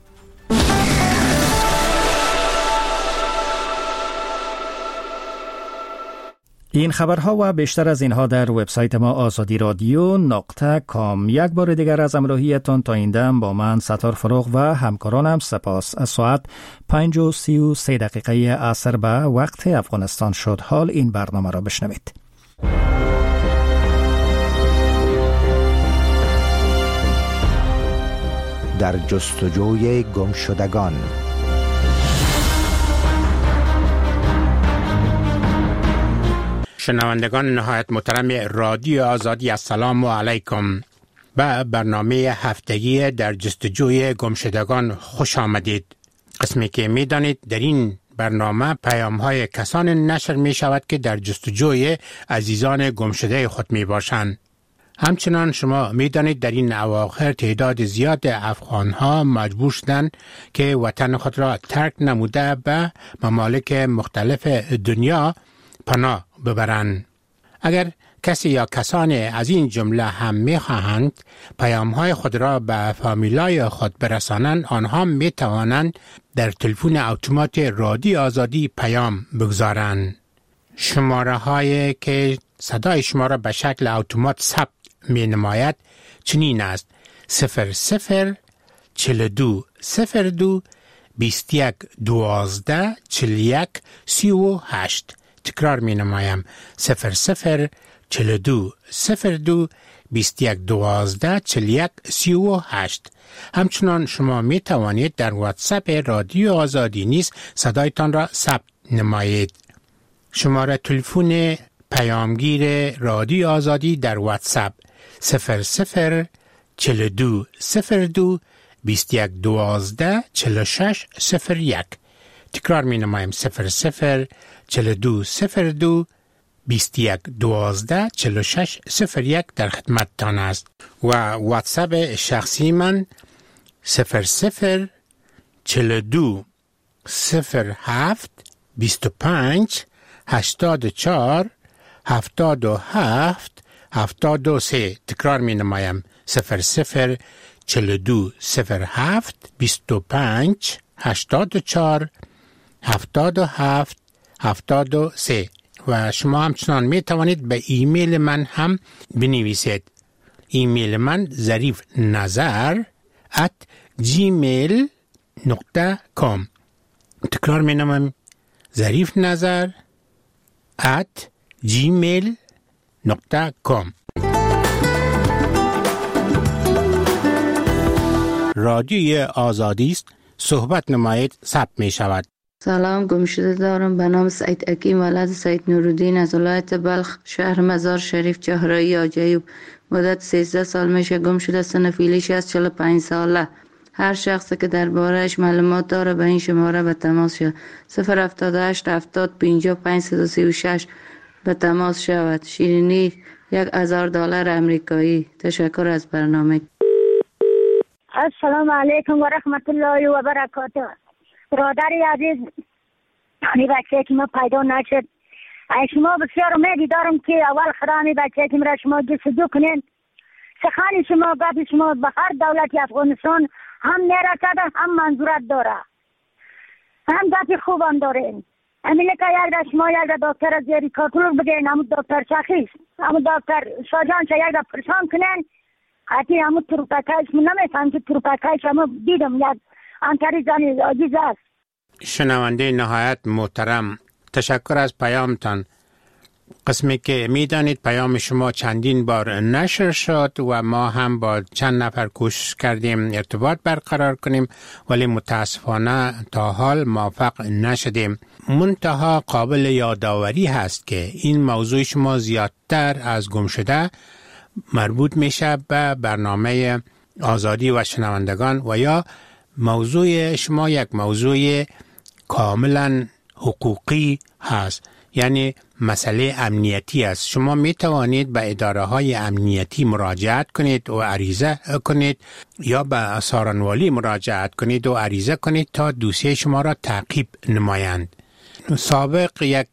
این خبرها و بیشتر از اینها در وبسایت ما آزادی رادیو نقطه کام. یک بار دیگر از همراهیتان تا این دم با من ستار فروغ و همکارانم سپاس. از ساعت پنج و سی و سه دقیقه عصر به وقت افغانستان شد. حال این برنامه را بشنوید. در جستجوی گمشدگان. شنوندگان نهایت محترم رادیو آزادی، السلام علیکم. به برنامه هفتگی در جستجوی گمشدگان خوش آمدید. قسمی که می دانید در این برنامه پیام های کسان نشر می شود که در جستجوی عزیزان گمشده خود می باشند. همچنان شما می دانید در این اواخر تعداد زیاد افغان ها مجبور شدند که وطن خود را ترک نموده به ممالک مختلف دنیا پناه ببرند. اگر کسی یا کسانی از این جمله هم می خواهند پیام های خود را به فامیلای خود برسانند، آنها می توانند در تلفن اتومات رادیو آزادی پیام بگذارند. شماره هایی که صدای شما را به شکل اتومات ثبت می نماید چنین است: صفر صفر چل دو صفر دو بیست یک دوازده چل یک سی و هشت. تکرار می نمایم: صفر صفر چل دو صفر دو بیست یک دوازده چل یک سی و هشت. همچنان شما می توانید در واتساپ رادیو آزادی نیز صدایتان را ثبت نمایید. شماره تلفن پیامگیر رادیو آزادی در واتساپ صفر صفر چل دو صفر دو بیست یک دوازده چل شش صفر یک. تکرار می نمایم: صفر صفر چل دو صفر دو بیست یک دوازده چل شش صفر یک در خدمت تان است. و واتساپ شخصی من صفر صفر چل دو صفر هفت بیست و پنج هشتاد و چهار هفتاد و هفت هفتاد و سه. تکرار می نمایم: صفر صفر چل دو صفر هفت بیست و پنج هشتاد و چهار هفتاد و هفت هفتاد و سه. و شما همچنان می توانید به ایمیل من هم بنویسید. ایمیل من ظریف نظر ات جیمیل نقطه کام. تکرار می نمایم: ظریف نظر ات جیمیل نقطه کام. رادیوی آزادی است. صحبت نمایید ثبت می شود. سلام، گمشده دارم. به نام سعید حکیم، ولد سعید نورالدین از ولایت بلخ، شهر مزار شریف، چهارراه آجیوب. مدت سیزده سال میشه گم شده. سن فعلیش از چهل و پنج ساله. هر شخصی که درباره‌اش معلومات داره به این شماره به تماس شود. صفر هفتاد و هشت هفتاد پنجاه پنج صد و سی و شش به تماس شود. شیرینی یک هزار دلار امریکایی. تشکر از برنامه. السلام علیکم و رحمت الله و برکاته. برادری عزیز، این بچه که ما پیدا نشد، شما بسیار امیدی دارم که اول خدا می بچه که مرا شما جستجو کنین. سخن شما، گپ شما به هر دولت افغانستان هم نرسده، هم منظورت داره، هم گپ خوب هم دارین. همین که یک در شما یک در دکتر از زیری کاتلور بگین، همون دکتر شخیص، همون دکتر شاجان چه یک در پرسان کنین. حتی همون تروپکایش من نمیفهم که تروپکایش همون دیدم یک انتری زنی عاجز است. شنونده نهایت محترم، تشکر از پیامتان. قسمی که میدانید پیام شما چندین بار نشر شد و ما هم با چند نفر کوشش کردیم ارتباط برقرار کنیم، ولی متاسفانه تا حال موفق نشدیم. منتها قابل یادآوری هست که این موضوع شما زیادتر از گم شده مربوط میشه به برنامه آزادی و شنوندگان و یا موضوع شما یک موضوع کاملا حقوقی هست، یعنی مسئله امنیتی است. شما می توانید به اداره های امنیتی مراجعت کنید و عریضه کنید یا به سارنوالی مراجعت کنید و عریضه کنید تا دوسیه شما را تعقیب نمایند. سابق یک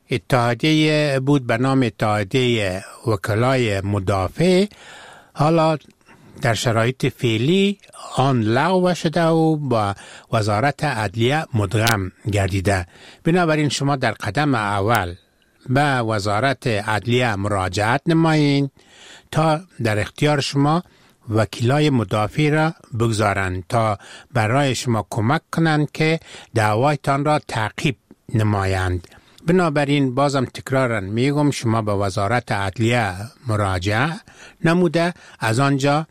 اتحادیه بود به نام اتحادیه وکلای مدافع، حالا در شرایط فعلی آن لغو شده و با وزارت عدلیه مدغم گردیده. بنابراین شما در قدم اول به وزارت عدلیه مراجعت نمایید تا در اختیار شما وکیلای مدافع را بگذارند تا برای کمک کمک کنند که دعوایتان را تعقیب نمایند. بنابراین بازم تکرارا میگم شما به وزارت عدلیه مراجعه نموده، از آنجا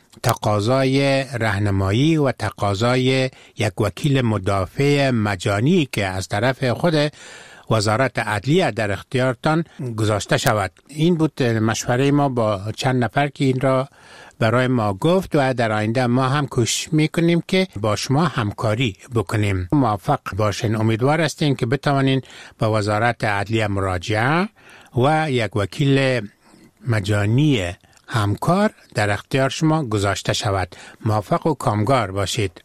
تقاضای راهنمایی و تقاضای یک وکیل مدافع مجانی که از طرف خود وزارت عدلیه در اختیارتان گذاشته شود. این بود مشوره ما با چند نفر که این را برای ما گفت و در آینده ما هم کوشش میکنیم که با شما همکاری بکنیم. موفق باشین. امیدوار هستیم که بتوانین به وزارت عدلیه مراجعه و یک وکیل مجانی همکار در اختیار شما گذاشته شود. موفق و کامگار باشید.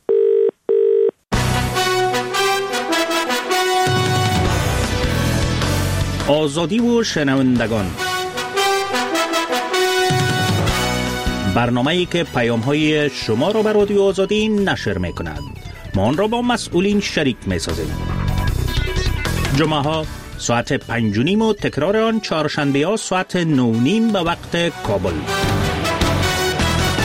آزادی و شنوندگان، برنامه‌ای که پیام‌های شما را به رادیو آزادی نشر می‌کند. ما آن را با مسئولین شریک می‌سازیم. جمعه‌ها ساعت پنج و نیم و تکرار آن چهارشنبه‌ها ساعت نه و نیم به وقت کابل.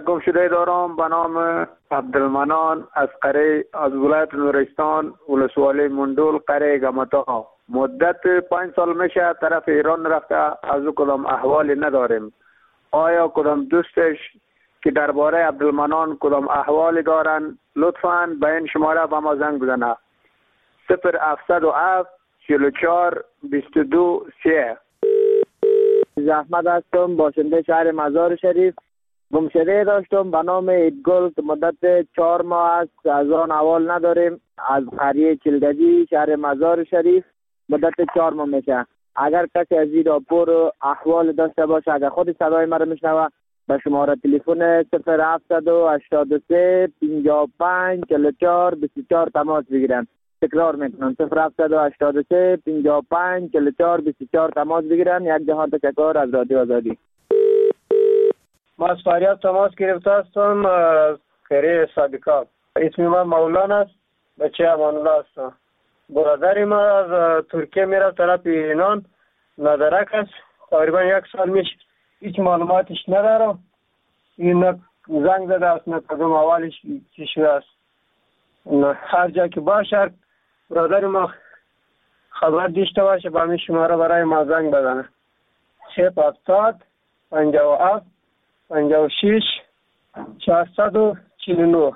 یک گم شده دارم به نام عبدالمنان از قره از ولایت نورستان ولسوالی مندول قره گمتا. مدت پنج سال میشه طرف ایران رفته، از او کدام احوالی نداریم. آیا کدام دوستش که درباره عبدالمنان کدام احوالی دارن لطفاً به این شماره به ما زنگ بزنه. صفر هفتصد و هفت چهل و چهار بیست و دو سه. زحمت هستم، باشنده شهر مزار شریف. گمشده داشتم به نام ایدگل که مدت چهار ماه است از آن احوال نداریم. از قریه چلگجی شهر مزار شریف مدت چهار ماه میشه. اگر کسی از این راپور احوال داشته باشه، اگر خود صدای مرا میشنوه، به شماره تلفن صفر هفتصد و هشتاد و سه پنجاه و پنج چهل و چهار بیست و چهار تماس بگیرن. تکرار میکنم صفر هفتصد و هشتاد و سه پنجاه و پنج چهل و چهار بیست و چهار تماس بگیرن. یک جهان تشکر از رادیو آزادی. ما از فریاد تماس گرفته هستم از قریه صادقات. اسم من مولانا است، بچه امان الله هستم. برادر ما از ترکیه میره طرف ایران، ندرک است، تقریبا یک سال میشه. هیچ معلوماتش ندارم. این نه زنگ زده است نه کدام اولش چی شده است. هر جا که باشه برادر ما خبر داشته باشه به همین شماره برای ما زنگ بزنه. صفر هفتاد پنجاه و هفت پنجاه و شش چهارصد و چهل و نه.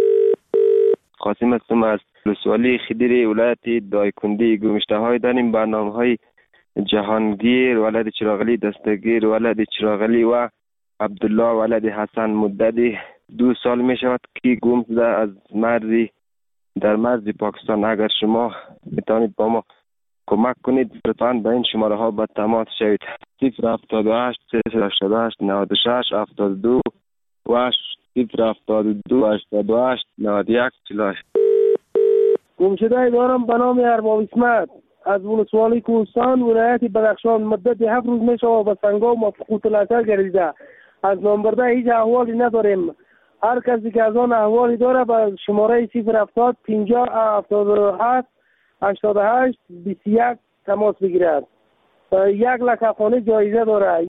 قاسم هستم از ولسوالی خدیری ولایت دایکندی. گمشته های داریم برنامه های جهانگیر ولد چراغلی دستگیر ولد چراغلی و عبدالله ولد حسن مدت دو سال می شود که گم شده از مرزی در مرز پاکستان. اگر شما میتونید با ما کمک کنید لطفاً به این شماره ها با تماس شوید. صفر هفتاد و هشت صفر هشتاد و هشت نود و شش هفتاد و دو و صفر هفتاد و دو هشتاد و هشت نود و یک چهل و هشت. گمشده دارم به نام ارباب اسمت از ولسوالی کوهستان ولایت بدخشان. مدت هفت روز می شود به سنگا و مفقود الاثر گردیده. از نامبرده هیچ احوالی نداریم. هر کسی که از آن احوالی داره به شماره صفر هفتاد پنجاه هفتاد و هفت هشتاد و هشت بیست و یک تماس بگیرد. یک لک افغانی جایزه داره.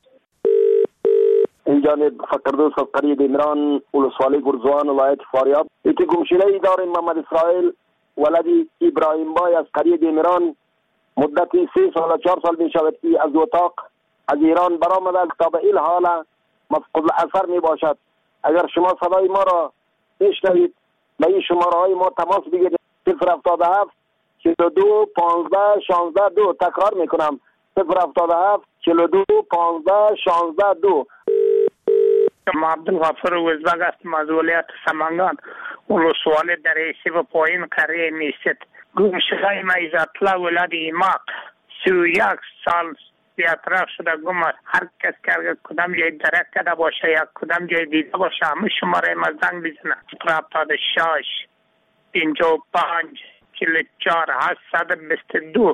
این جانب فقردوس از قریه دیمران ولسوالی گرزوان ولایت فاریاب. ایتی گمشده ای داریم محمد اسرائیل ولدی ابراهیم بای از قریه دیمران. مدت سه سال و چهار سال می شود ای از اتاق از ایران برآمده تا به این حال مفقود الاثر می باشد. اگر شما صدای ما را بشنوید به این شماره های ما تماس بگیرید. صفر هفتاد و هفت چهل و دو پانزده شانزده دو. تکرار میکنم صفر هفتاد و هفت چهل و دو پانزده شانزده دو. ما عبدالغفور وزبگ هستم از ولایت سمنگان ولسوالی در ایسی و پایین قریه میست. گمشده ما ایزاتلا ولد ایماق سی و یک سال بیاطراف شده گم است. هر کس که اگر کدام جای درک کرده باشه یا کدام جای دیده باشه همه شماره ما زنگ بزنه. هفتاد و شش پنجاه و پنج چهل و چهار هشتصد و بیست و دو.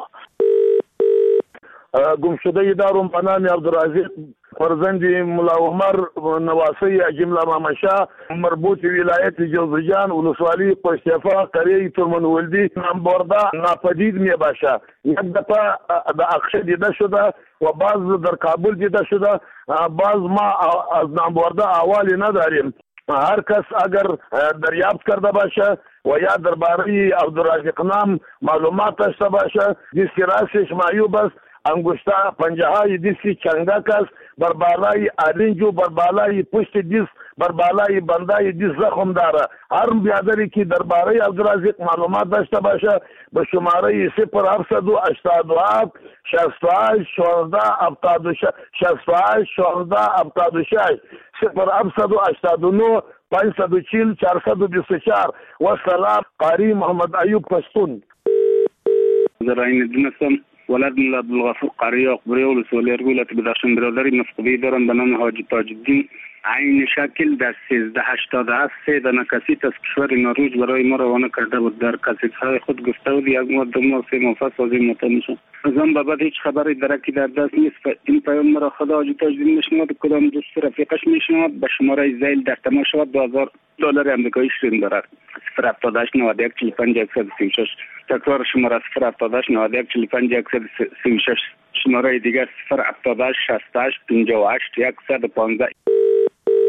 گمشده دارم به نام عبدالرزاق فرزند ملا عمر نواسی جمله مامشا مربوط ولایت جوزجان ولسوالی پشتفا قریه ترمن ولدی نامبرده ناپدید می باشه. یک دفعه در اقشه دیده شده و بعض در کابل دیده شده. بعض ما از نامبرده احوالی نداریم. هر کس اگر دریافت کرده باشه و یا درباره عبدالرزاق نام معلومات داشته باشه، دیسک راستش معیوب است، انگشته پنجه های دیسک چنگک است، بر بالای آلنجو بر بالای پشت دیس بر بالای بندای دیس زخم داره. هر بیادری که درباره عبدالرزاق معلومات داشته باشه به شماره صفر هفتصد و هشتاد و هفت شصت و هشت شانزده هفتاد و شش شصت و هشت شانزده هفتاد و شش صفر هفتصد و هشتاد و نه پانصد و چهل چهارصد و بیست و چهار. و سلام قاری محمد ایوب پشتون. زراین دنستم ولد ملا عبدالغفور قریه اقبری ولسوالی ولایت بدخشان. برادری مفقودی دارم به نام حاجی تاج الدین. عین شکل در سیزده هشتاد و هفت سه دانه کسیت از کشور نروژ برای ما روانه کرده بود. در کسیت های خود گفته بود یک ماه دو ماه سه ماه پس از این مطمئن شد. از آن به بعد هیچ خبری درکی در دست نیست. این پیام مرا خدا حاجی تاج الدین میشنود. کدام دوست رفیقش میشنود به شماره زیل در تماس شود. دو هزار دلار آمریکایی شیرین دارد. صفر هفتاد و هشت نود و یک چهل و پنج صفر سی و شش. تکرار شماره صفر هفتاد و هشت نود و یک چهل و پنج صفر سی و شش. شماره دیگر صفر هفتاد و هشت شصت و هشت پنجاه و هشت صد و پانزده.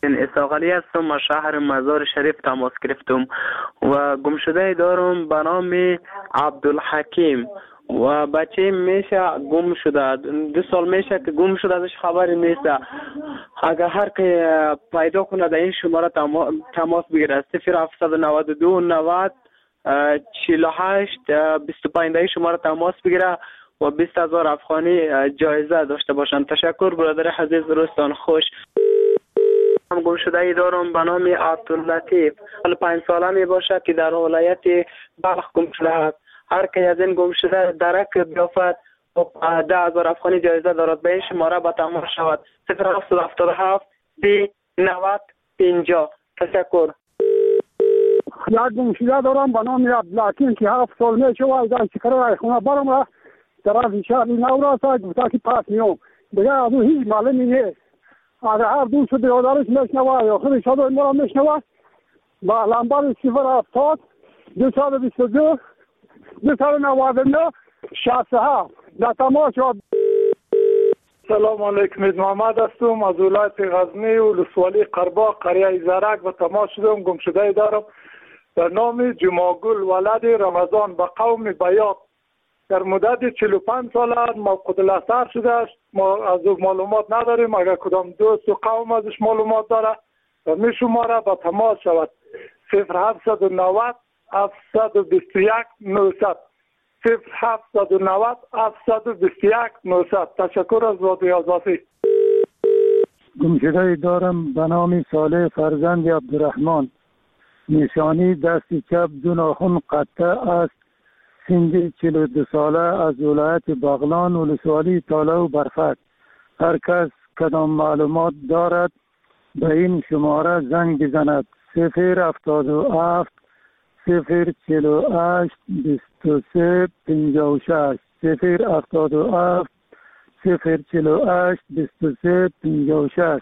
این اساقلی هستم از شهر مزار شریف تماس گرفتم و گمشده دارم به نام عبدالحکیم و بچه میشه گم شده، دو سال میشه که گم شده، ازش خبری نیست. اگر هر که پیدا کنه در این شماره تماس بگیره. صفر هفتصد و نود و دو نود چهل و هشت بیست و پنج این شماره تماس بگیره و بیست هزار افغانی جایزه داشته باشند. تشکر برادر عزیز، روزتان خوش. هم گم شده ای دارم به نام عبداللطیف، سال پنج ساله می باشد که در ولایت بلخ گم شده است. هر که از این گم شده درک بیافت و ده هزار افغانی جایزه دارد. به این شماره به تماس شود. صفر هفتصد و هفتاد و هفت سی نود پنجاه. تشکر. یک گم شده دارم به نام عبدالحکیم که هفت سال می شود از شکر خونه برم را طرف شهر نو را تا گفتا که پس میام دیگه از او هیچ معلومی نیست. اگر هر دوست برادرش میشنوه یا خودش صدای ما را میشنوه با لمبر صفر هفتاد دو صد و بیست و دو دو صد و نود و نه شصت و هفت در تماس شد. سلام علیکم، محمد هستم از ولایت غزنی و ولسوالی قرباق قریه زرک به تماس شدم. گم شده دارم به نام جماگل ولد رمضان به قوم بیات. در مدت چهل و پنج سال موقوف الاثر شده است. ما از او معلومات نداریم. اگر کدام دوست و قوم ازش معلومات داره و می شماره به تماس شود. صفر هفتصد و نود هفتصد و بیست و یک نهصد صفر هفتصد و نود هفتصد و بیست و یک نهصد. تشکر از رادیو آزادی. گمشده دارم به نام صالح فرزند عبدالرحمن، نشانی دست چپ دو ناخن قطع است، سن چهل و دو ساله، از ولایت بغلان ولسوالی تاله و برفک. هر کس کدام معلومات دارد به این شماره زنگ بزند. صفر هفتاد و هفت صفر چهل و هشت بیست و سه پنجاه و شش صفر هفتاد و هفت صفر چهل و هشت بیست و سه پنجاه و شش.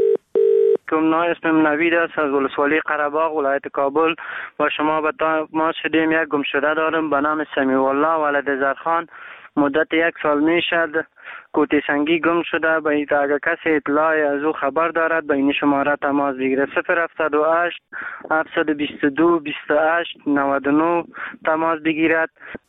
کم اسمم نوید است از ولسوالی قره‌باغ ولایت کابل. با شما به تماس شدیم. یک گم شده دارم به نام سمیع الله ولد زرخان. مدت یک سال می شد کوتی سنگی گم شده. به این اگر کسی اطلاع از او خبر دارد به این شماره تماس بگیره. صفر هفتاد و هشت هفتصد و بیست و دو بیست و هشت نود و نه تماس بگیرد.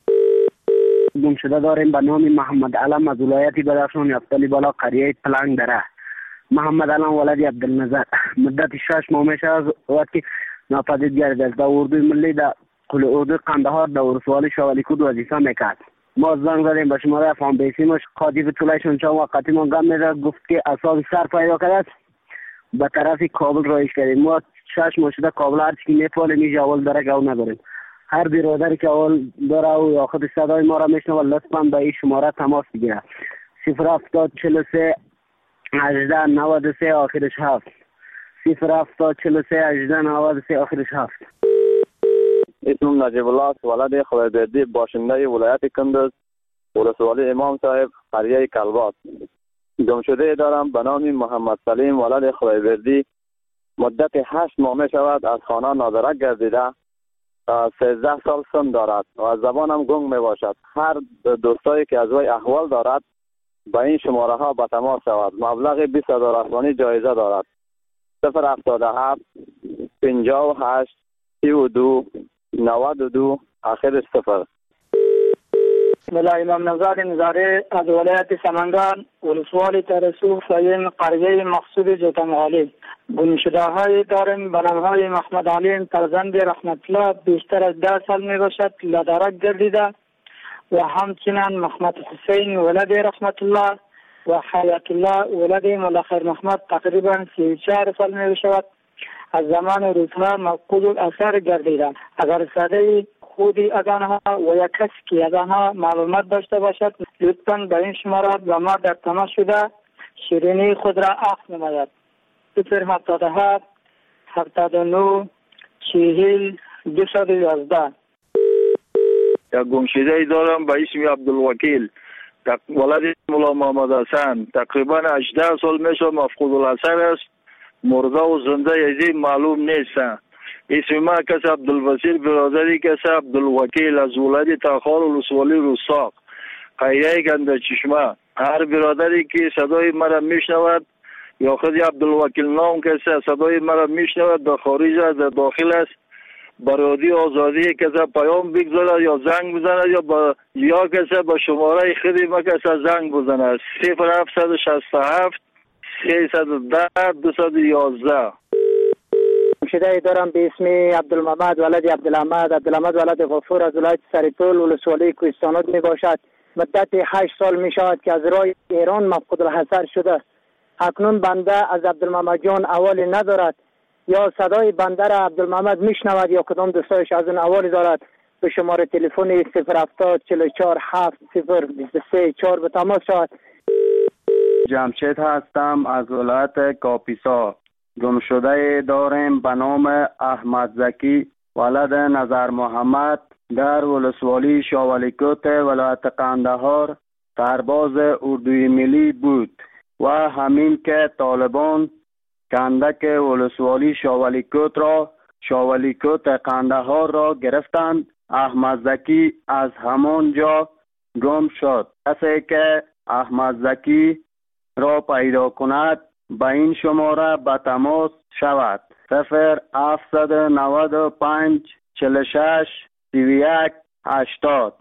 گم شده داریم به نام محمد علم از ولایت بدخشان یفتلی بالا قریه پلنگ دره. محمد علم ولد عبدالنظر. مدت شش ماه میشه از وقتی ناپدید گردید. در اردوی ملی در کل اردوی قندهار در ولسوالی شوالی کود وظیفه میکرد. ما زنگ زدیم به شماره فام بیسیمش قاضی به طولایشون چند وقتی ما گم میده گفت که اصاب سر پیدا کرد به طرف کابل رایش کردیم. ما شش ماه شده کابل هر چی میپاله میشه اول درک او نداریم. هر برادری که اول داره او یا خود صدای ما را میشنوه لطفا به این شماره تماس بگیره. صفر هفتاد چهل و سه هجده نود و سه آخرش هفت صفر هفتاد چهل و سه هجده نود و سه آخرش هفت. اسمم نجیب الله است، ولد خدایبردی، باشنده ولایت کندز ولسوالی امام صاحب قریه کلبات. گم شده دارم به نام محمد سلیم ولد خدایبردی. مدت هشت ماه می شود از خانه نادرک گردیده. سیزده سال سن دارد و از زبانم گنگ می باشد. هر دوستایی که از وی احوال دارد به این شماره ها به تماس شود. مبلغ بیست هزار افغانی جایزه دارد. صفر هفتاد و هفت پنجاه و هشت سی و دو نود و دو آخرش صفر. بسم الله. امام نوزاد نظاره از ولایت سمنگان ولسوالی ترسو ساین قریه مقصود جوتن غالی. گم شده های داریم به نام های محمد علیم فرزند رحمت الله، بیشتر از ده سال می باشد لدرک گردیده، و همچنین محمد حسین ولد رحمت الله و حیات الله ولد مولا خیر محمد تقریبا سی و چهار سال می باشد. از زمان روزها مفقود الاثر گردیده. اگر صدای خودی از آنها و یک کسی که از آنها معلومات داشته باشد لطفاً به این شماره و ما در تماس شده شیرینی خود را عقد نماید. صفر هفتاد و هفت هفتاد و نه چهل دویست و یازده. یک گمشده دارم به اسم عبدالوکیل ولد مولا محمد حسن. تقریبا هجده سال میشه مفقود الاثر است. مرده و زنده یزی معلوم نیستن. اسم ما کس عبدالوسیل برادری کس عبدالوکیل از ولد تاخار ولسوالی روساق قریه گنده چشمه. هر برادری که صدای مرا میشنود یا خود عبدالوکیل نام کسی صدای مرا میشنود در خارج از در داخل است، برادی آزادی کسی پیام بگذاره یا زنگ بزنه یا با یا کسی با شماره خودی ما کسی زنگ بزنه صفر هفت شش هفت سیصد و ده دویست و یازده. شده دارم به اسم عبدالمحمد ولد عبدالحمد عبدالحمد ولد غفور از ولایت سریپول ولسوالی کوهستانات می باشد. مدت هشت سال می شود که از راه ایران مفقود الحضر شده. اکنون بنده از عبدالمحمد جان اوالی ندارد، یا صدای بنده را عبدالمحمد میشنود یا کدام دوستایش از اون اوالی دارد. به شماره تلفن صفر هفتاد چهل و چهار هفت صفر بیست و سه چهار به تماس شود. جمشید هستم از ولایت کاپیسا. گمشده داریم به نام احمد زکی ولد نظر محمد در ولسوالی شاولیکوت ولایت قندهار سرباز اردوی ملی بود و همین که طالبان کندک ولسوالی شاولیکوت را شاولیکوت قندهار را گرفتند، احمد زکی از همان جا گم شد. کسی که احمد زکی را پیدا کند به این شماره به تماس شود صفر هفتصد و نود و پنج چهل و شش سی و یک هشتاد.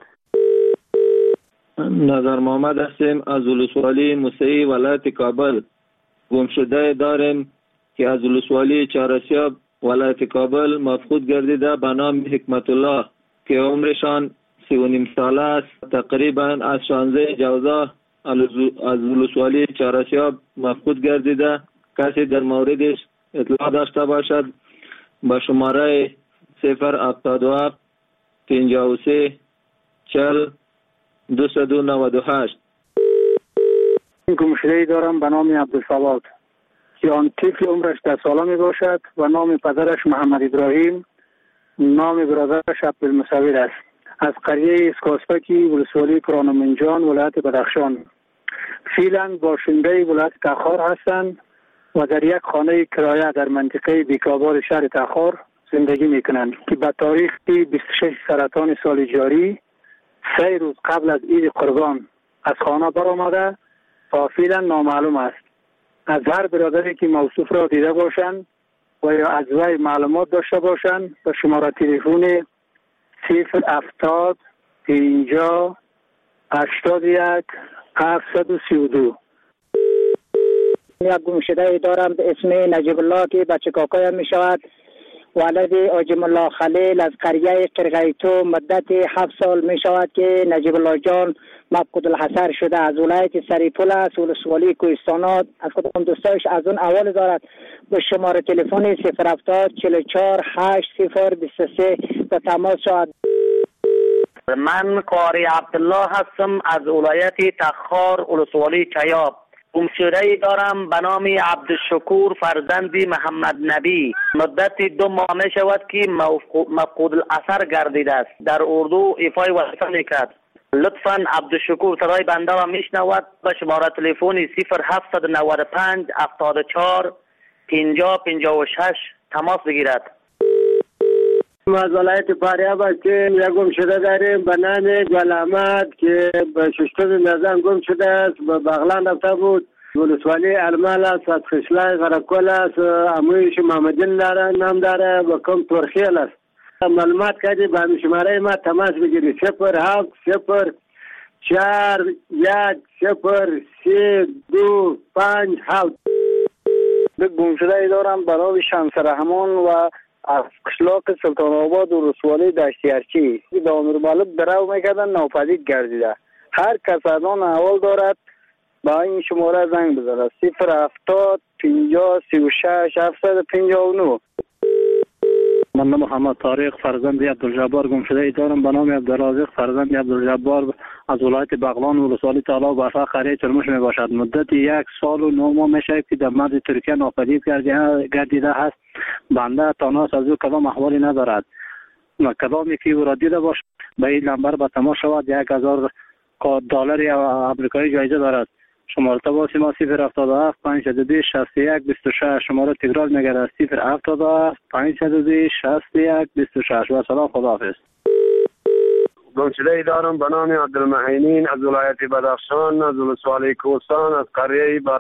نظر محمد هستیم از ولسوالی موسعی ولایت کابل. گمشده داریم که از ولسوالی چهارسیاب ولایت کابل مفقود گردیده به نام حکمت الله که عمرشان سی و نیم ساله است. تقریبا از شانزده جوزا از ولسوالی چهارسیاب مفقود گردیده. کسی در موردش اطلاع داشته باشد با شماره صفر هفتاد و هفت پنجاه و سه چهل دویست و نود و هشت. گمشده‌ای دارم به نام عبدالصواد که آن طفل عمرش ده ساله می باشد و نام پدرش محمد ابراهیم، نام برادرش عبدالمصور است. از قریه اسکاسپکی ولسوالی کرانمنجان ولایت بدخشان. فعلا باشنده ولایت تخار هستند و در یک خانه کرایه در منطقه بیکابار شهر تخار زندگی می کنند که به تاریخ بیست و شش سرطان سال جاری سه روز قبل از عید قربان از خانه برآمده و فعلا نامعلوم است. از هر برادری که موصوف را دیده باشند و یا از وی معلومات داشته باشند به شماره تلفن صفر هفتاد پنجاه هشتاد و یک هفتصد و سی و دو. یک گمشده دارم به اسم نجیب الله که بچه کاکایم می شود. ولد آجم الله خلیل از قریه قرقیتو. مدت هفت سال می شود که نجیب الله جان مفقود الحضر شده. از ولایت سریپول است ولسوالی کوهستانات. از کدام دوستایش از اون اول دارد به شماره تلفن صفر هفتاد چهل و چهار هشت صفر بیست و سه به تماس شود. من قاری عبدالله هستم از ولایت تخار ولسوالی چیاب. گمشده‌ای دارم به نام عبدالشکور فرزند محمد نبی. مدت دو ماه می شود که مفقود الاثر گردیده است. در اردو ایفای وظیفه میکرد. لطفاً عبدالشکور صدای بنده را میشنود به شماره تلفن صفر هفتصد و نود و پنج هفتاد و چهار پنجاه پنجاه و شش تماس بگیرد. از ولایت فاریاب هستیم. یک گمشده داریم به نام گل احمد که به ششتم نظام گم شده است. به بغلان رفته بود. ولسوالی ارمال است. از خشلای غرقل است. امویش محمدین داره نام داره و کم ترخیل است. معلومات کردی به همین شماره ما تماس بگیری صفر هفت صفر چهار یک صفر سه دو پنج هفت. یک گمشده دارم به نام شمس رحمان و از قشلاق سلطان آباد و رسوالی دشتی ارچی به امیر مالک درو میکردن ناپدید گردیده. هر کس از آن احوال دارد با این شماره زنگ بزنه صفر هفتاد پنجاه سی و شش هفتصد و پنجاه و نه. من محمد طارق فرزند عبدالجبار گمشده دارم به نام عبدالرازق فرزند عبدالجبار از ولایت بغلان ولسوالی طلا برفا قریه چرموش می باشد. مدت یک سال و نه ماه میشه که در مرز ترکیه ناپدید گردیده است. بنده تاناس از او کدام احوالی ندارد و کدامی که او را دیده باشد به این نمبر به تماس شود. یک هزار دلار آمریکایی جایزه دارد. شماره تماس ما صفر هفتاد و هفت پانصد و بیست شصت و یک بیست و شش. شماره تکرار میگردد صفر هفتاد و هفت پانصد و بیست شصت و یک بیست و شش. و سلام خداحافظ. گمشده‌ای دارم به نام عبدالمعینین از ولایت بدخشان از ولسوالی کوهستان از قریه براق.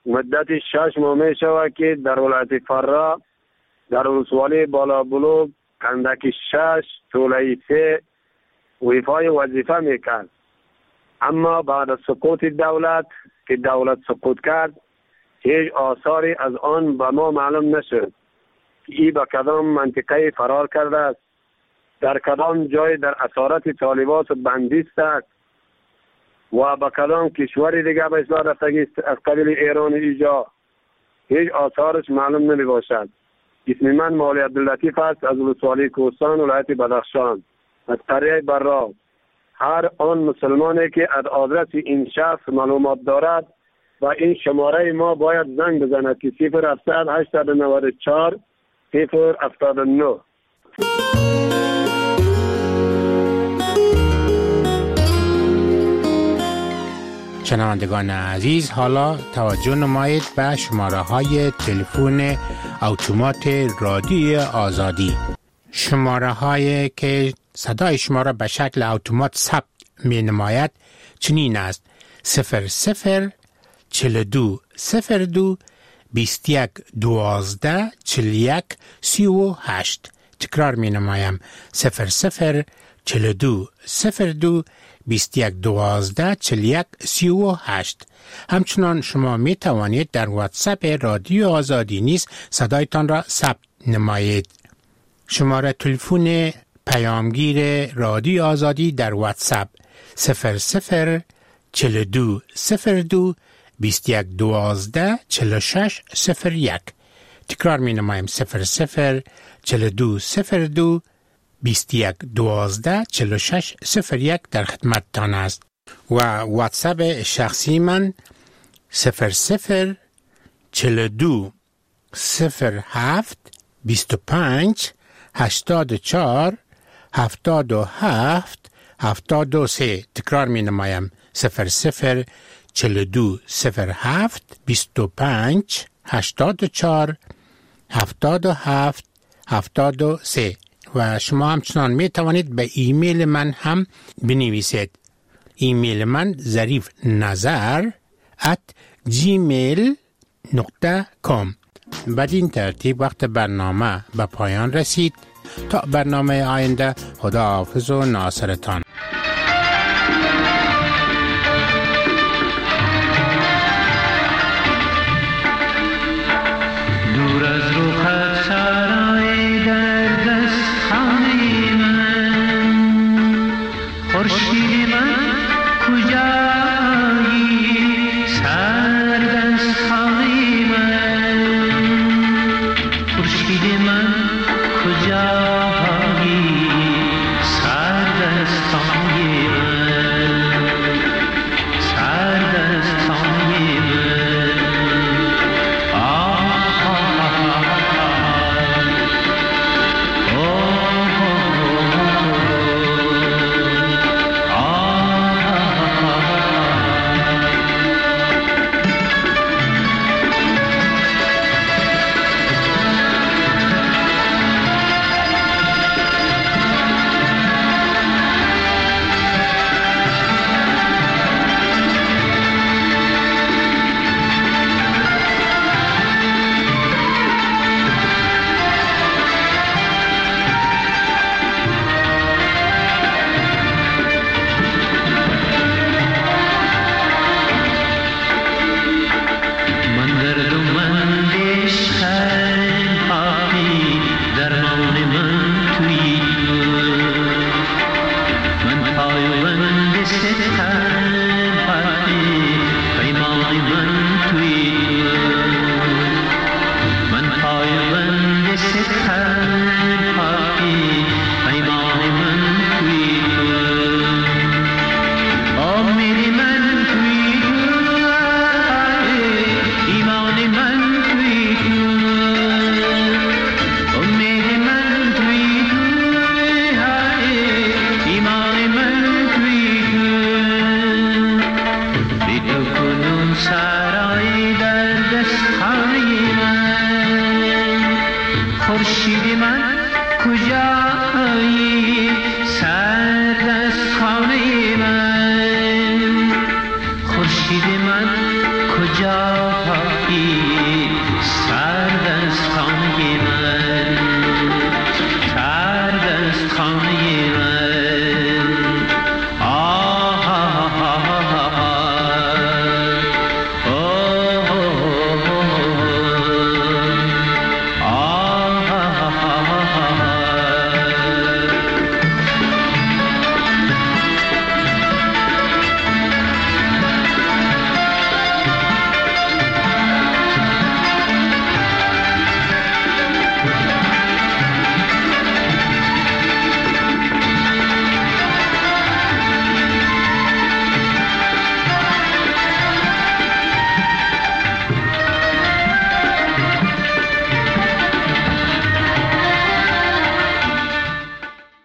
مدت شش ماه می شود که در ولایت فرا در ولسوالی بالا بلوغ کندک شش طوله سه ویفای وظیفه میکرد، اما بعد از سقوط دولت که دولت سقوط کرد هیچ آثاری از آن به ما معلوم نشد که ای به کدام منطقه فرار کرده است، در کدام جای در اسارت طالبات بندیست است و به کدام کشوری دیگه به اصلاح رفتگی از قبیل ایران ایجا. هیچ آثارش معلوم نمی باشد. اسم من مولی عبداللطیف است از ولسوالی کوهستان ولایت بدخشان از قریه برا. هر آن مسلمانی که از آدرس این شخص معلومات دارد و این شماره ما باید زنگ بزند که صفر هفتصد هشتصد و نود و چهار صفر هفتاد و نه. شنوندگان عزیز، حالا توجه نمایید به شماره های تلفن اتومات رادیو آزادی. شماره هایی که صدای شما را به شکل اتومات ثبت می نماید چنین است: صفر صفر چل دو صفر دو بیست یک دوازده چل یک سی و هشت. تکرار می نمایم: صفر صفر چل دو صفر دو بیست یک دوازده چل یک سی و هشت. همچنان شما می توانید در واتساپ رادیو آزادی نیز صدایتان را ثبت نمایید. شماره تلفن پیامگیر رادیو آزادی در واتساپ صفر صفر چل دو صفر دو بیست یک دوازده چل شش صفر یک. تکرار می نمایم: صفر صفر چل دو صفر دو بیست یک دوازده چل شش صفر یک در خدمت تان است. و واتساپ شخصی من صفر صفر چل دو صفر هفت بیست و پنج هشتاد و چهار هفتاد و هفت هفتاد و سه. تکرار می نمایم: صفر صفر چل دو صفر هفت بیست و پنج هشتاد و چهار هفتاد و هفت هفتاد و سه. و شما همچنان می توانید به ایمیل من هم بنویسید. ایمیل من ظریف نظر ات جیمیل نقطه کام. بدین ترتیب وقت برنامه به پایان رسید. تا برنامه آینده، خدا حافظ و ناصرتان.